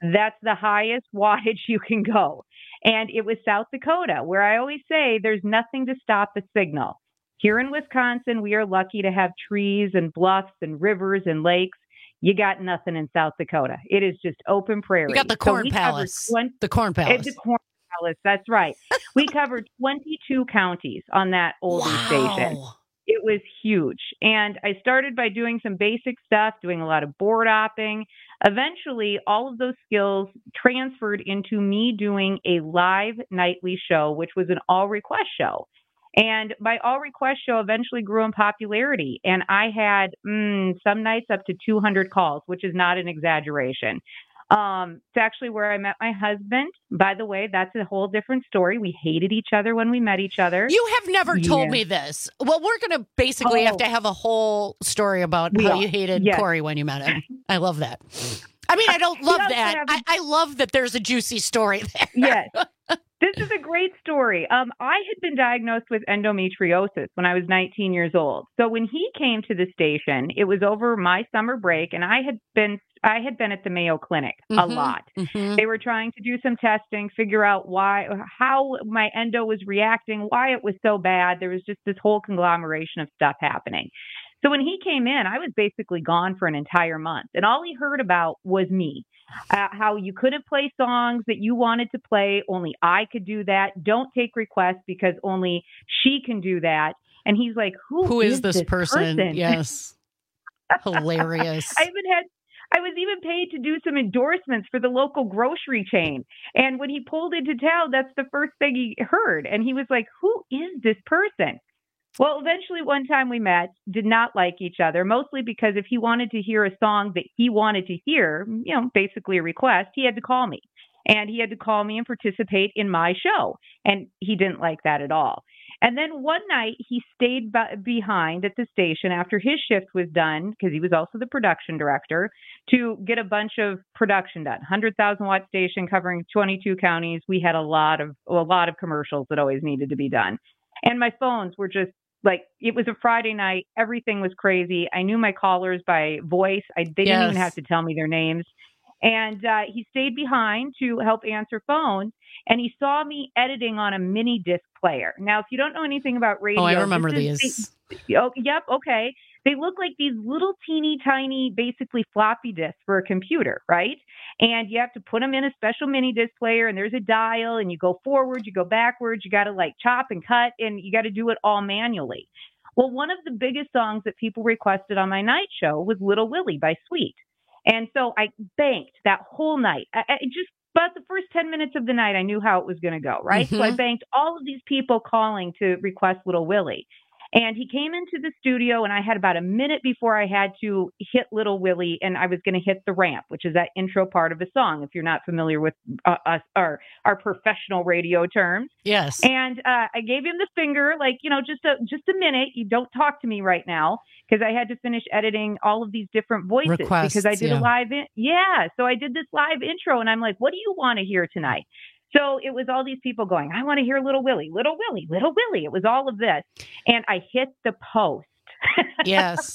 That's the highest wattage you can go. And it was South Dakota, where I always say there's nothing to stop the signal. Here in Wisconsin, we are lucky to have trees and bluffs and rivers and lakes. You got nothing in South Dakota. It is just open prairie. You got the Corn so Palace. twenty, the Corn Palace. The Corn Palace, that's right. We covered twenty-two counties on that oldie wow. station. It was huge. And I started by doing some basic stuff, doing a lot of board opping. Eventually, all of those skills transferred into me doing a live nightly show, which was an all request show. And my all request show eventually grew in popularity. And I had mm, some nights up to two hundred calls, which is not an exaggeration. Um, it's actually where I met my husband. By the way, that's a whole different story. We hated each other when we met each other. You have never yeah. told me this. Well, we're going to basically oh. have to have a whole story about we how are. you hated yes. Corey when you met him. I love that. I mean, I don't love that. Have... I, I love that there's a juicy story there. Yes. This is a great story. Um, I had been diagnosed with endometriosis when I was nineteen years old. So when he came to the station, it was over my summer break, and I had been I had been at the Mayo Clinic a Mm-hmm. lot. Mm-hmm. They were trying to do some testing, figure out why, how my endo was reacting, why it was so bad. There was just this whole conglomeration of stuff happening. So when he came in, I was basically gone for an entire month, and all he heard about was me. Uh, how you couldn't play songs that you wanted to play. Only I could do that. Don't take requests because only she can do that. And he's like, who, Who is, is this, this person? person? Yes. Hilarious. I even had, I was even paid to do some endorsements for the local grocery chain. And when he pulled into town, that's the first thing he heard. And he was like, who is this person? Well, eventually one time we met, did not like each other, mostly because if he wanted to hear a song that he wanted to hear, you know, basically a request, he had to call me. And he had to call me and participate in my show. And he didn't like that at all. And then one night he stayed b- behind at the station after his shift was done, because he was also the production director, to get a bunch of production done. one hundred thousand watt station covering twenty-two counties. We had a lot of a lot of commercials that always needed to be done. And my phones were just like, it was a Friday night. Everything was crazy. I knew my callers by voice. I, they didn't Yes. even have to tell me their names. And uh, he stayed behind to help answer phones. And he saw me editing on a mini disc player. Now, if you don't know anything about radio. Oh, I remember this these. Is, oh, yep. Okay. They look like these little teeny tiny, basically floppy disks for a computer, right? And you have to put them in a special mini disc player, and there's a dial, and you go forward, you go backwards, you got to like chop and cut, and you got to do it all manually. Well, one of the biggest songs that people requested on my night show was Little Willie by Sweet. And so I banked that whole night. I, I just about the first ten minutes of the night, I knew how it was going to go, right? Mm-hmm. So I banked all of these people calling to request Little Willie. And he came into the studio, and I had about a minute before I had to hit Little Willie, and I was going to hit the ramp, which is that intro part of a song, if you're not familiar with uh, us, our, our professional radio terms. Yes. And uh, I gave him the finger, like, you know, just a, just a minute. You don't talk to me right now, because I had to finish editing all of these different voices. Requests, because I did yeah. a live, in- yeah. So I did this live intro, and I'm like, what do you want to hear tonight? So it was all these people going, I want to hear Little Willie, Little Willie, Little Willie. It was all of this. And I hit the post. Yes.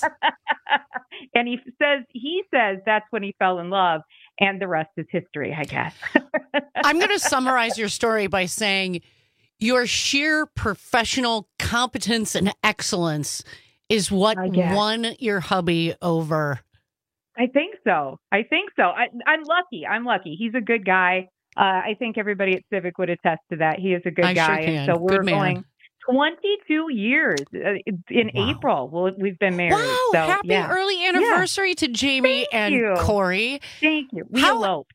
And he says, he says that's when he fell in love. And the rest is history, I guess. I'm going to summarize your story by saying your sheer professional competence and excellence is what won your hubby over. I think so. I think so. I, I'm lucky. I'm lucky. He's a good guy. Uh, I think everybody at Civic would attest to that. He is a good I guy. sure can. And so we're Good man. going twenty-two years uh, in Wow. April. Well, we've been married. Wow, so, happy yeah. early anniversary to Jamie Thank and you. Corey. Thank you. We How- eloped.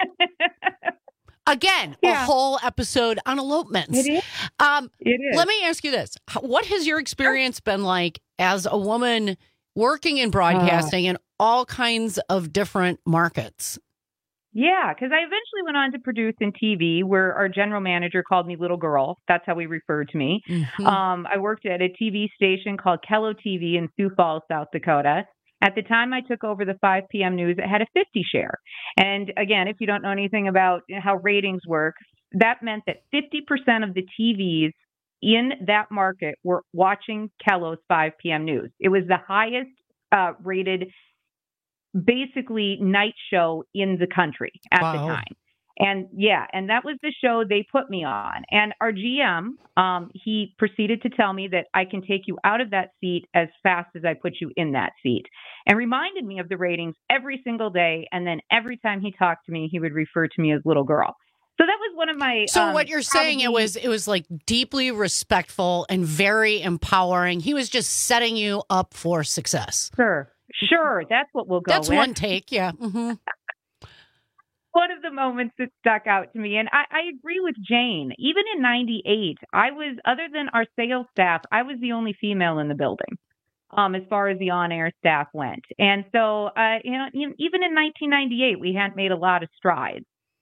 Again, Yeah. a whole episode on elopements. It is. Um, It is. Let me ask you this. H- What has your experience been like as a woman working in broadcasting in all kinds of different markets? Yeah, because I eventually went on to produce in T V, where our general manager called me Little Girl. That's how he referred to me. Mhm. Um, I worked at a T V station called Kello T V in Sioux Falls, South Dakota. At the time I took over the five p.m. news, it had a fifty share. And again, if you don't know anything about how ratings work, that meant that fifty percent of the T Vs in that market were watching Kello's five p.m. news. It was the highest uh, rated basically night show in the country at Wow. the time. And yeah, and that was the show they put me on. And our G M, um, he proceeded to tell me that I can take you out of that seat as fast as I put you in that seat, and reminded me of the ratings every single day. And then every time he talked to me, he would refer to me as little girl. So that was one of my. So um, what you're saying, it probably- was it was like deeply respectful and very empowering. He was just setting you up for success. Sure, sure, that's what we'll go That's with. one take, yeah. Mm-hmm. One of the moments that stuck out to me, and I, I agree with Jane. Even in ninety-eight, I was, other than our sales staff, I was the only female in the building, um, as far as the on-air staff went. And so, uh, you know, e- even in nineteen ninety-eight, we hadn't made a lot of strides.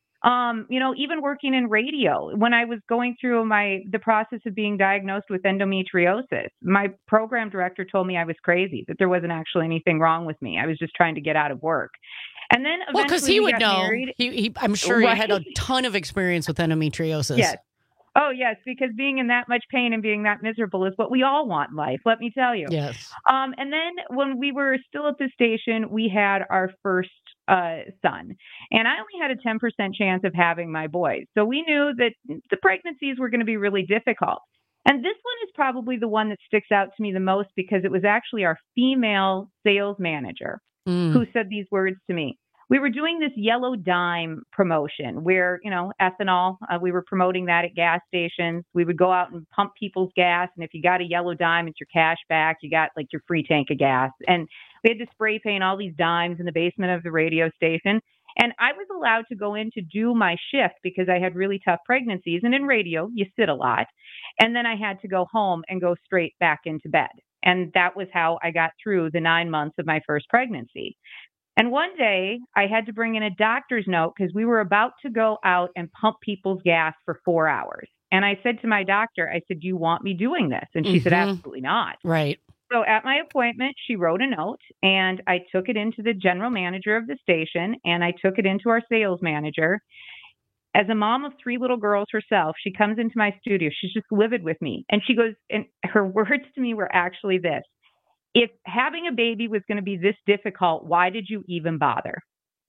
Um, you know, even working in radio, when I was going through my the process of being diagnosed with endometriosis, my program director told me I was crazy, that there wasn't actually anything wrong with me. I was just trying to get out of work. And then eventually Well, because he we would got know. married. He, he, I'm sure Right. he had a ton of experience with endometriosis. Yes. Oh, yes, because being in that much pain and being that miserable is what we all want in life, let me tell you. Yes. Um, and then when we were still at the station, we had our first uh, son. And I only had a ten percent chance of having my boys. So we knew that the pregnancies were going to be really difficult. And this one is probably the one that sticks out to me the most because it was actually our female sales manager Mm. who said these words to me. We were doing this yellow dime promotion where, you know, ethanol, uh, we were promoting that at gas stations. We would go out and pump people's gas. And if you got a yellow dime, it's your cash back. You got like your free tank of gas. And we had to spray paint all these dimes in the basement of the radio station. And I was allowed to go in to do my shift because I had really tough pregnancies. And in radio, you sit a lot. And then I had to go home and go straight back into bed. And that was how I got through the nine months of my first pregnancy. And one day I had to bring in a doctor's note because we were about to go out and pump people's gas for four hours. And I said to my doctor, I said, do you want me doing this? And she said, Mhm. absolutely not. Right. So at my appointment, she wrote a note and I took it into the general manager of the station and I took it into our sales manager. As a mom of three little girls herself, she comes into my studio. She's just livid with me. And she goes, and her words to me were actually this: if having a baby was going to be this difficult, why did you even bother?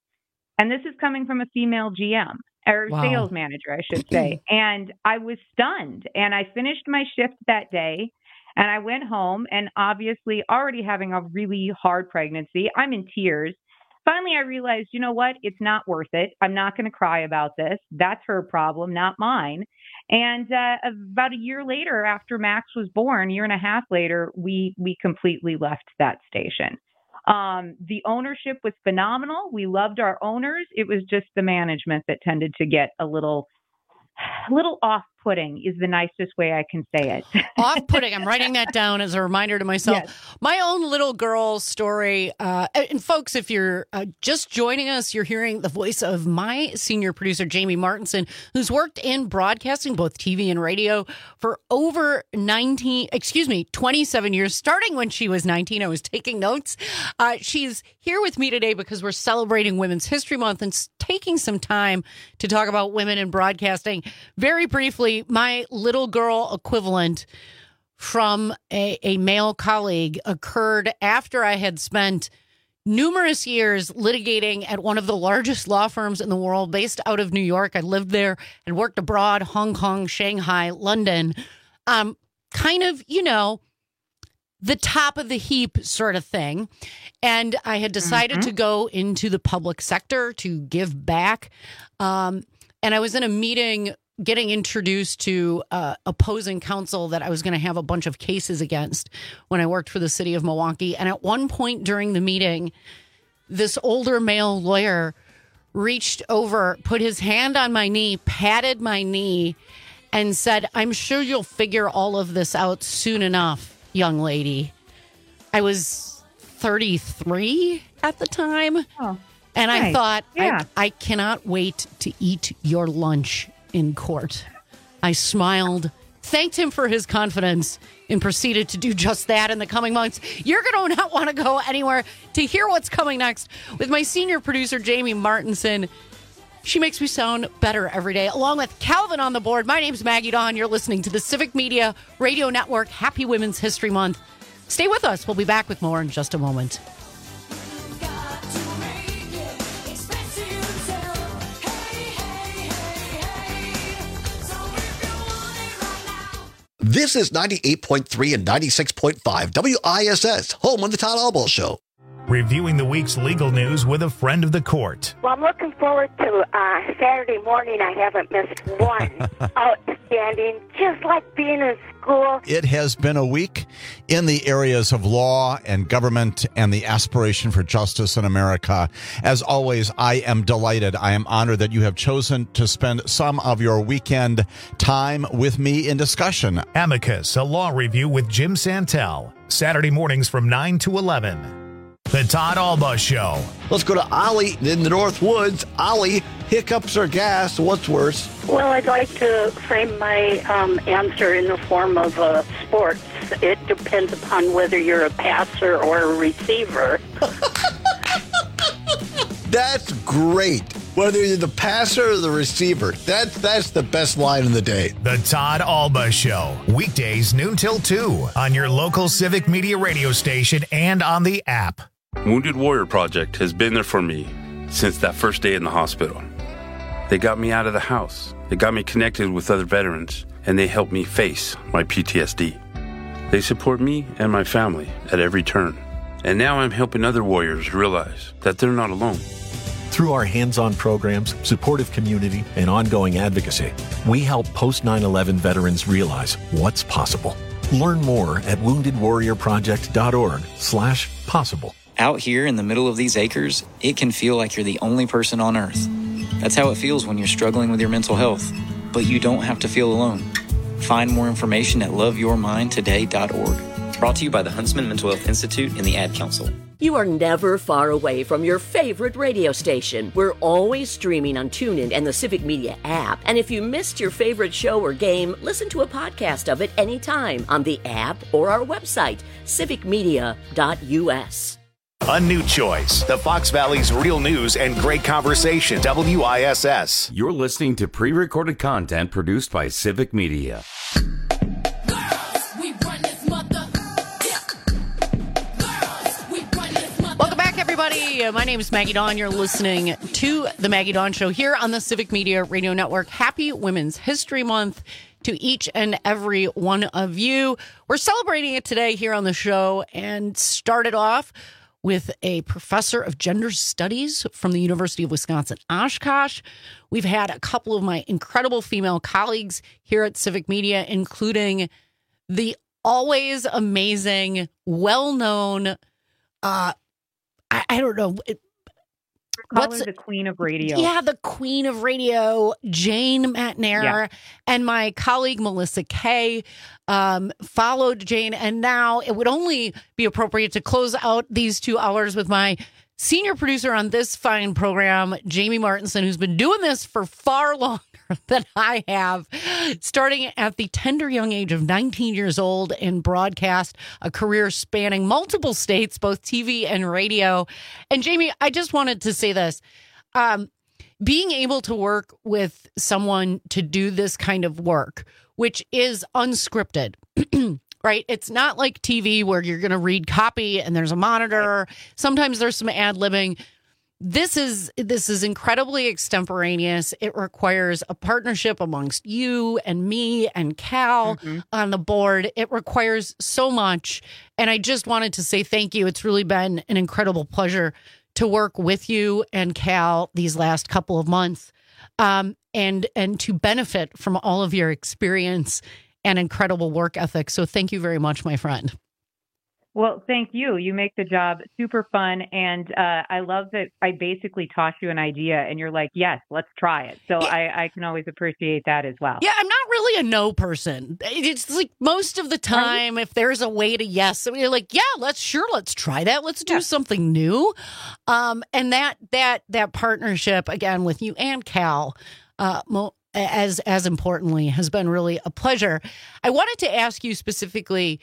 And this is coming from a female G M or Wow. sales manager, I should say. And I was stunned. And I finished my shift that day and I went home, and obviously already having a really hard pregnancy, I'm in tears. Finally, I realized, you know what? It's not worth it. I'm not going to cry about this. That's her problem, not mine. And uh, about a year later, after Max was born, a year and a half later, we we completely left that station. Um, the ownership was phenomenal. We loved our owners. It was just the management that tended to get a little, little off-putting is the nicest way I can say it. Off-putting. I'm writing that down as a reminder to myself. Yes. My own little girl story. Uh, and folks, if you're uh, just joining us, you're hearing the voice of my senior producer, Jamie Martinson, who's worked in broadcasting, both T V and radio, for over nineteen, excuse me, twenty-seven years, starting when she was nineteen. I was taking notes. Uh, she's here with me today because we're celebrating Women's History Month and s- taking some time to talk about women in broadcasting. Very briefly, my little girl equivalent from a, a male colleague occurred after I had spent numerous years litigating at one of the largest law firms in the world based out of New York. I lived there and worked abroad, Hong Kong, Shanghai, London. Um, kind of, you know, the top of the heap sort of thing. And I had decided Mm-hmm. to go into the public sector to give back. Um, and I was in a meeting getting introduced to uh, opposing counsel that I was going to have a bunch of cases against when I worked for the city of Milwaukee. And at one point during the meeting, this older male lawyer reached over, put his hand on my knee, patted my knee, and said, "I'm sure you'll figure all of this out soon enough, young lady." I was thirty-three at the time. Oh, and I nice. thought, Yeah. I, I cannot wait to eat your lunch in court. I smiled, thanked him for his confidence, and proceeded to do just that in the coming months. You're going to not want to go anywhere to hear what's coming next with my senior producer, Jamie Martinson. She makes me sound better every day, along with Calvin on the board. My name's Maggie Dawn. You're listening to the Civic Media Radio Network. Happy Women's History Month. Stay with us. We'll be back with more in just a moment. Got to This is ninety-eight point three and ninety-six point five W I S S, home of the Todd Albaugh Show. Reviewing the week's legal news with a friend of the court. Well, I'm looking forward to uh, Saturday morning. I haven't missed one. Outstanding, just like being in school. It has been a week in the areas of law and government and the aspiration for justice in America. As always, I am delighted. I am honored that you have chosen to spend some of your weekend time with me in discussion. Amicus, a law review with Jim Santel. Saturday mornings from nine to eleven. The Todd Albaugh Show. Let's go to Ollie in the North Woods. Ollie, hiccups or gas? What's worse? Well, I'd like to frame my um, answer in the form of uh, sports. It depends upon whether you're a passer or a receiver. That's great. Whether you're the passer or the receiver, that's that's the best line of the day. The Todd Albaugh Show. Weekdays noon till two on your local Civic Media radio station and on the app. Wounded Warrior Project has been there for me since that first day in the hospital. They got me out of the house. They got me connected with other veterans, and they helped me face my P T S D. They support me and my family at every turn. And now I'm helping other warriors realize that they're not alone. Through our hands-on programs, supportive community, and ongoing advocacy, we help post nine eleven veterans realize what's possible. Learn more at wounded warrior project dot org slash possible. Out here in the middle of these acres, it can feel like you're the only person on Earth. That's how it feels when you're struggling with your mental health. But you don't have to feel alone. Find more information at love your mind today dot org. Brought to you by the Huntsman Mental Health Institute and the Ad Council. You are never far away from your favorite radio station. We're always streaming on TuneIn and the Civic Media app. And if you missed your favorite show or game, listen to a podcast of it anytime on the app or our website, civic media dot u s. A new choice. The Fox Valley's real news and great conversation. W I S S. You're listening to pre-recorded content produced by Civic Media. Welcome back, everybody. My name is Maggie Dawn. You're listening to The Maggie Dawn Show here on the Civic Media Radio Network. Happy Women's History Month to each and every one of you. We're celebrating it today here on the show and started off with a professor of gender studies from the University of Wisconsin-Oshkosh. We've had a couple of my incredible female colleagues here at Civic Media, including the always amazing, well-known, uh, I, I don't know. It, Call her the queen of radio. Yeah, the queen of radio, Jane Matnair, yeah. And my colleague Melissa Kay um, followed Jane. And now it would only be appropriate to close out these two hours with my senior producer on this fine program, Jamie Martinson, who's been doing this for far longer than I have, starting at the tender young age of nineteen years old in broadcast, a career spanning multiple states, both T V and radio. And Jamie, I just wanted to say this. Um, being able to work with someone to do this kind of work, which is unscripted, right? It's not like T V where you're going to read copy and there's a monitor. Sometimes there's some ad-libbing. This is this is incredibly extemporaneous. It requires a partnership amongst you and me and Cal mm-hmm. on the board. It requires so much. And I just wanted to say thank you. It's really been an incredible pleasure to work with you and Cal these last couple of months um, and, and to benefit from all of your experience and incredible work ethic. So thank you very much, my friend. Well, thank you. You make the job super fun. And uh, I love that I basically toss you an idea and you're like, yes, let's try it. So yeah. I, I can always appreciate that as well. Yeah, I'm not really a no person. It's like most of the time, right? If there's a way to yes, you're like, yeah, let's sure, let's try that. Let's do yeah. something new. Um, and that that that partnership, again, with you and Cal, uh, mo- as as importantly, has been really a pleasure. I wanted to ask you specifically,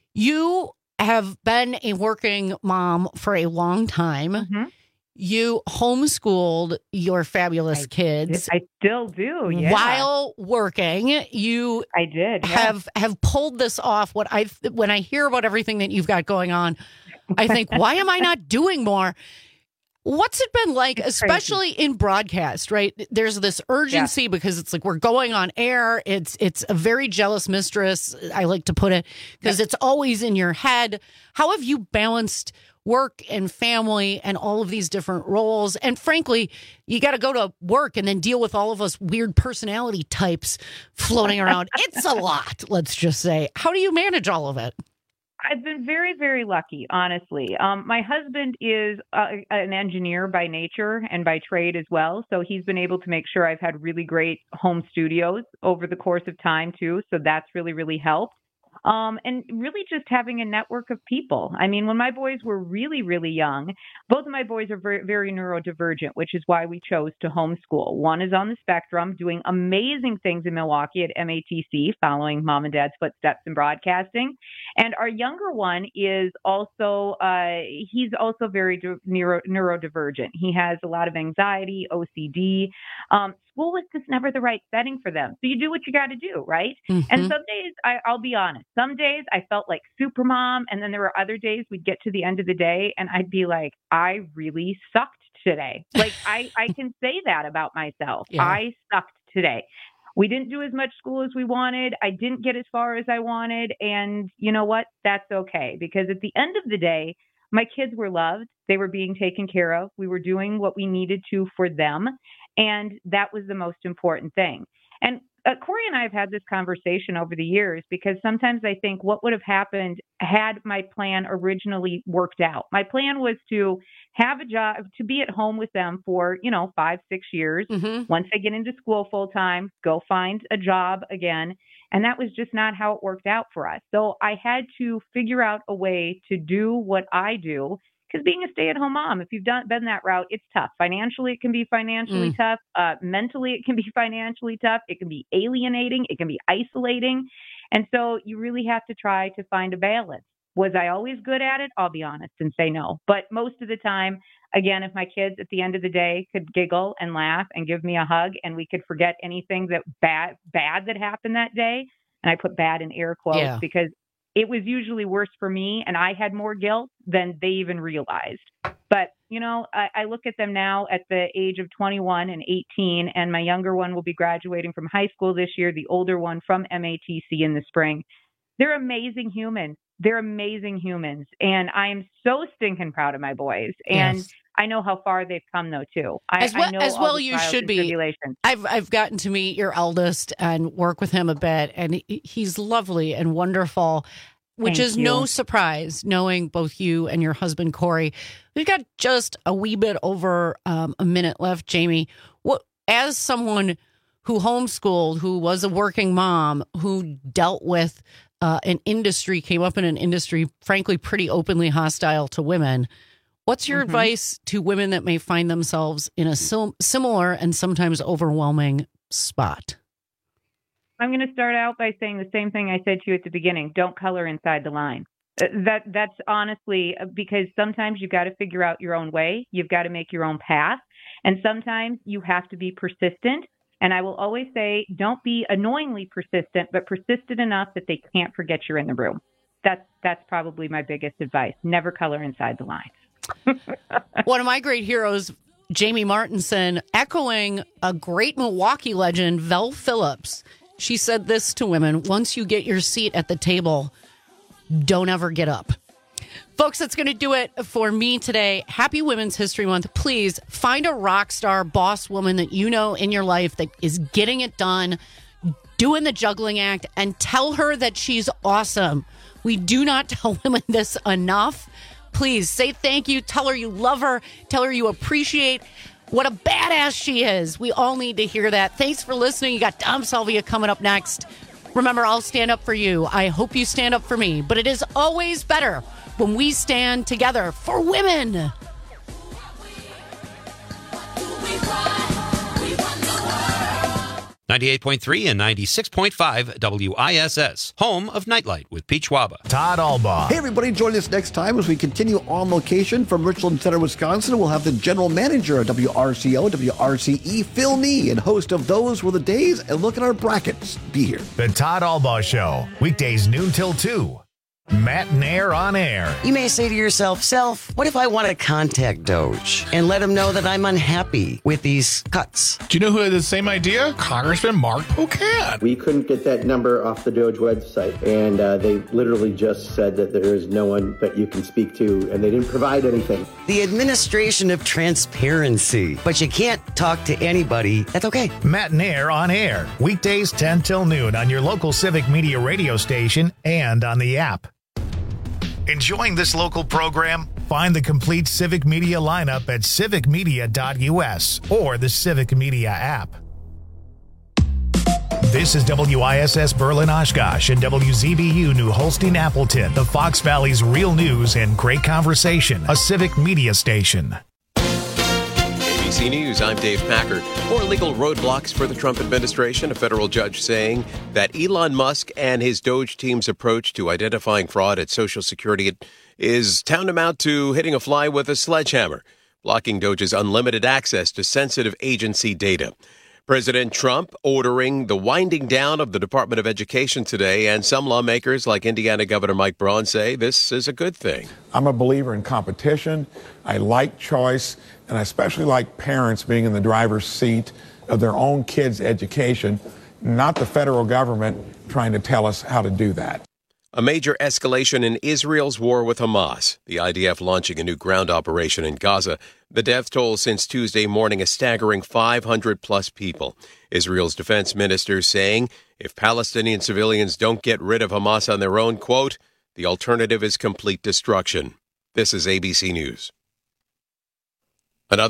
you have been a working mom for a long time. Mm-hmm. You homeschooled your fabulous I kids. Did. I still do, yeah. While working, you I did yeah. have have pulled this off. What I when I hear about everything that you've got going on, I think, why am I not doing more? What's it been like, especially in broadcast, right? There's this urgency yeah. because it's like we're going on air. It's it's a very jealous mistress, I like to put it, because yeah. it's always in your head. How have you balanced work and family and all of these different roles? And frankly, you got to go to work and then deal with all of us weird personality types floating around. It's a lot, let's just say. How do you manage all of it? I've been very, very lucky, honestly. Um, my husband is uh, an engineer by nature and by trade as well. So he's been able to make sure I've had really great home studios over the course of time, too. So that's really, really helped. Um, and really just having a network of people. I mean, when my boys were really, really young, both of my boys are very, very neurodivergent, which is why we chose to homeschool. One is on the spectrum, doing amazing things in Milwaukee at M A T C, following mom and dad's footsteps in broadcasting. And our younger one is also, uh, he's also very neuro, neurodivergent. He has a lot of anxiety, O C D. Um, school was just never the right setting for them. So you do what you got to do, right? Mm-hmm. And some days, I, I'll be honest, some days I felt like super mom. And then there were other days we'd get to the end of the day and I'd be like, I really sucked today. Like I, I can say that about myself. Yeah. I sucked today. We didn't do as much school as we wanted. I didn't get as far as I wanted. And you know what? That's okay. Because at the end of the day, my kids were loved. They were being taken care of. We were doing what we needed to for them. And that was the most important thing. And uh, Corey and I have had this conversation over the years because sometimes I think what would have happened had my plan originally worked out. My plan was to have a job, to be at home with them for, you know, five, six years. Mm-hmm. Once they get into school full time, go find a job again. And that was just not how it worked out for us. So I had to figure out a way to do what I do. Because being a stay-at-home mom, if you've done been that route, it's tough. Financially, it can be financially mm. tough. Uh, mentally, it can be financially tough. It can be alienating. It can be isolating. And so you really have to try to find a balance. Was I always good at it? I'll be honest and say no. But most of the time, again, if my kids at the end of the day could giggle and laugh and give me a hug and we could forget anything that bad, bad that happened that day, and I put bad in air quotes yeah. because it was usually worse for me and I had more guilt than they even realized. But, you know, I, I look at them now at the age of twenty-one and eighteen, and my younger one will be graduating from high school this year, the older one from M A T C in the spring. They're amazing humans. They're amazing humans. And I am so stinking proud of my boys. And yes. I know how far they've come, though, too. I, as well, I know as well you should be. I've I've gotten to meet your eldest and work with him a bit, and he's lovely and wonderful, which Thank is you. No surprise, knowing both you and your husband, Corey. We've got just a wee bit over um, a minute left, Jamie. What, as someone who homeschooled, who was a working mom, who dealt with uh, an industry, came up in an industry, frankly, pretty openly hostile to women, what's your mm-hmm. advice to women that may find themselves in a sim- similar and sometimes overwhelming spot? I'm going to start out by saying the same thing I said to you at the beginning. Don't color inside the line. That That's honestly because sometimes you've got to figure out your own way. You've got to make your own path. And sometimes you have to be persistent. And I will always say, don't be annoyingly persistent, but persistent enough that they can't forget you're in the room. That's, that's probably my biggest advice. Never color inside the lines. One of my great heroes, Jamie Martinson, echoing a great Milwaukee legend, Vel Phillips. She said this to women: once you get your seat at the table, don't ever get up. Folks, that's going to do it for me today. Happy Women's History Month. Please find a rock star boss woman that you know in your life that is getting it done, doing the juggling act, and tell her that she's awesome. We do not tell women this enough. Please say thank you. Tell her you love her. Tell her you appreciate what a badass she is. We all need to hear that. Thanks for listening. You got Dom Salvia coming up next. Remember, I'll stand up for you. I hope you stand up for me. But it is always better when we stand together for women. ninety-eight point three and ninety-six point five W I S S, home of Nightlight with Pete Schwaba. Todd Albaugh. Hey, everybody, join us next time as we continue on location from Richland Center, Wisconsin. We'll have the general manager of W R C O, W R C E, Phil Nee, and host of Those Were the Days, and look at our brackets. Be here. The Todd Albaugh Show, weekdays noon till two. Matt Nair on air. You may say to yourself, Self, what if I want to contact Doge and let him know that I'm unhappy with these cuts? Do you know who had the same idea? Congressman Mark Pocan. We couldn't get that number off the Doge website, and uh, they literally just said that there is no one that you can speak to, and they didn't provide anything. The administration of transparency. But you can't talk to anybody. That's okay. Matt Nair on air. Weekdays ten till noon on your local Civic Media radio station and on the app. Enjoying this local program? Find the complete Civic Media lineup at civic media dot u s or the Civic Media app. This is W I S S Berlin Oshkosh and W Z B U New Holstein Appleton, the Fox Valley's real news and great conversation, a Civic Media station. A B C News, I'm Dave Packard. More legal roadblocks for the Trump administration. A federal judge saying that Elon Musk and his Doge team's approach to identifying fraud at Social Security is tantamount to hitting a fly with a sledgehammer, blocking Doge's unlimited access to sensitive agency data. President Trump ordering the winding down of the Department of Education today, and some lawmakers like Indiana Governor Mike Braun say this is a good thing. I'm a believer in competition. I like choice, and I especially like parents being in the driver's seat of their own kids' education, not the federal government trying to tell us how to do that. A major escalation in Israel's war with Hamas, the I D F launching a new ground operation in Gaza. The death toll since Tuesday morning a staggering five hundred plus people. Israel's defense minister saying if Palestinian civilians don't get rid of Hamas on their own, quote, the alternative is complete destruction. This is A B C News.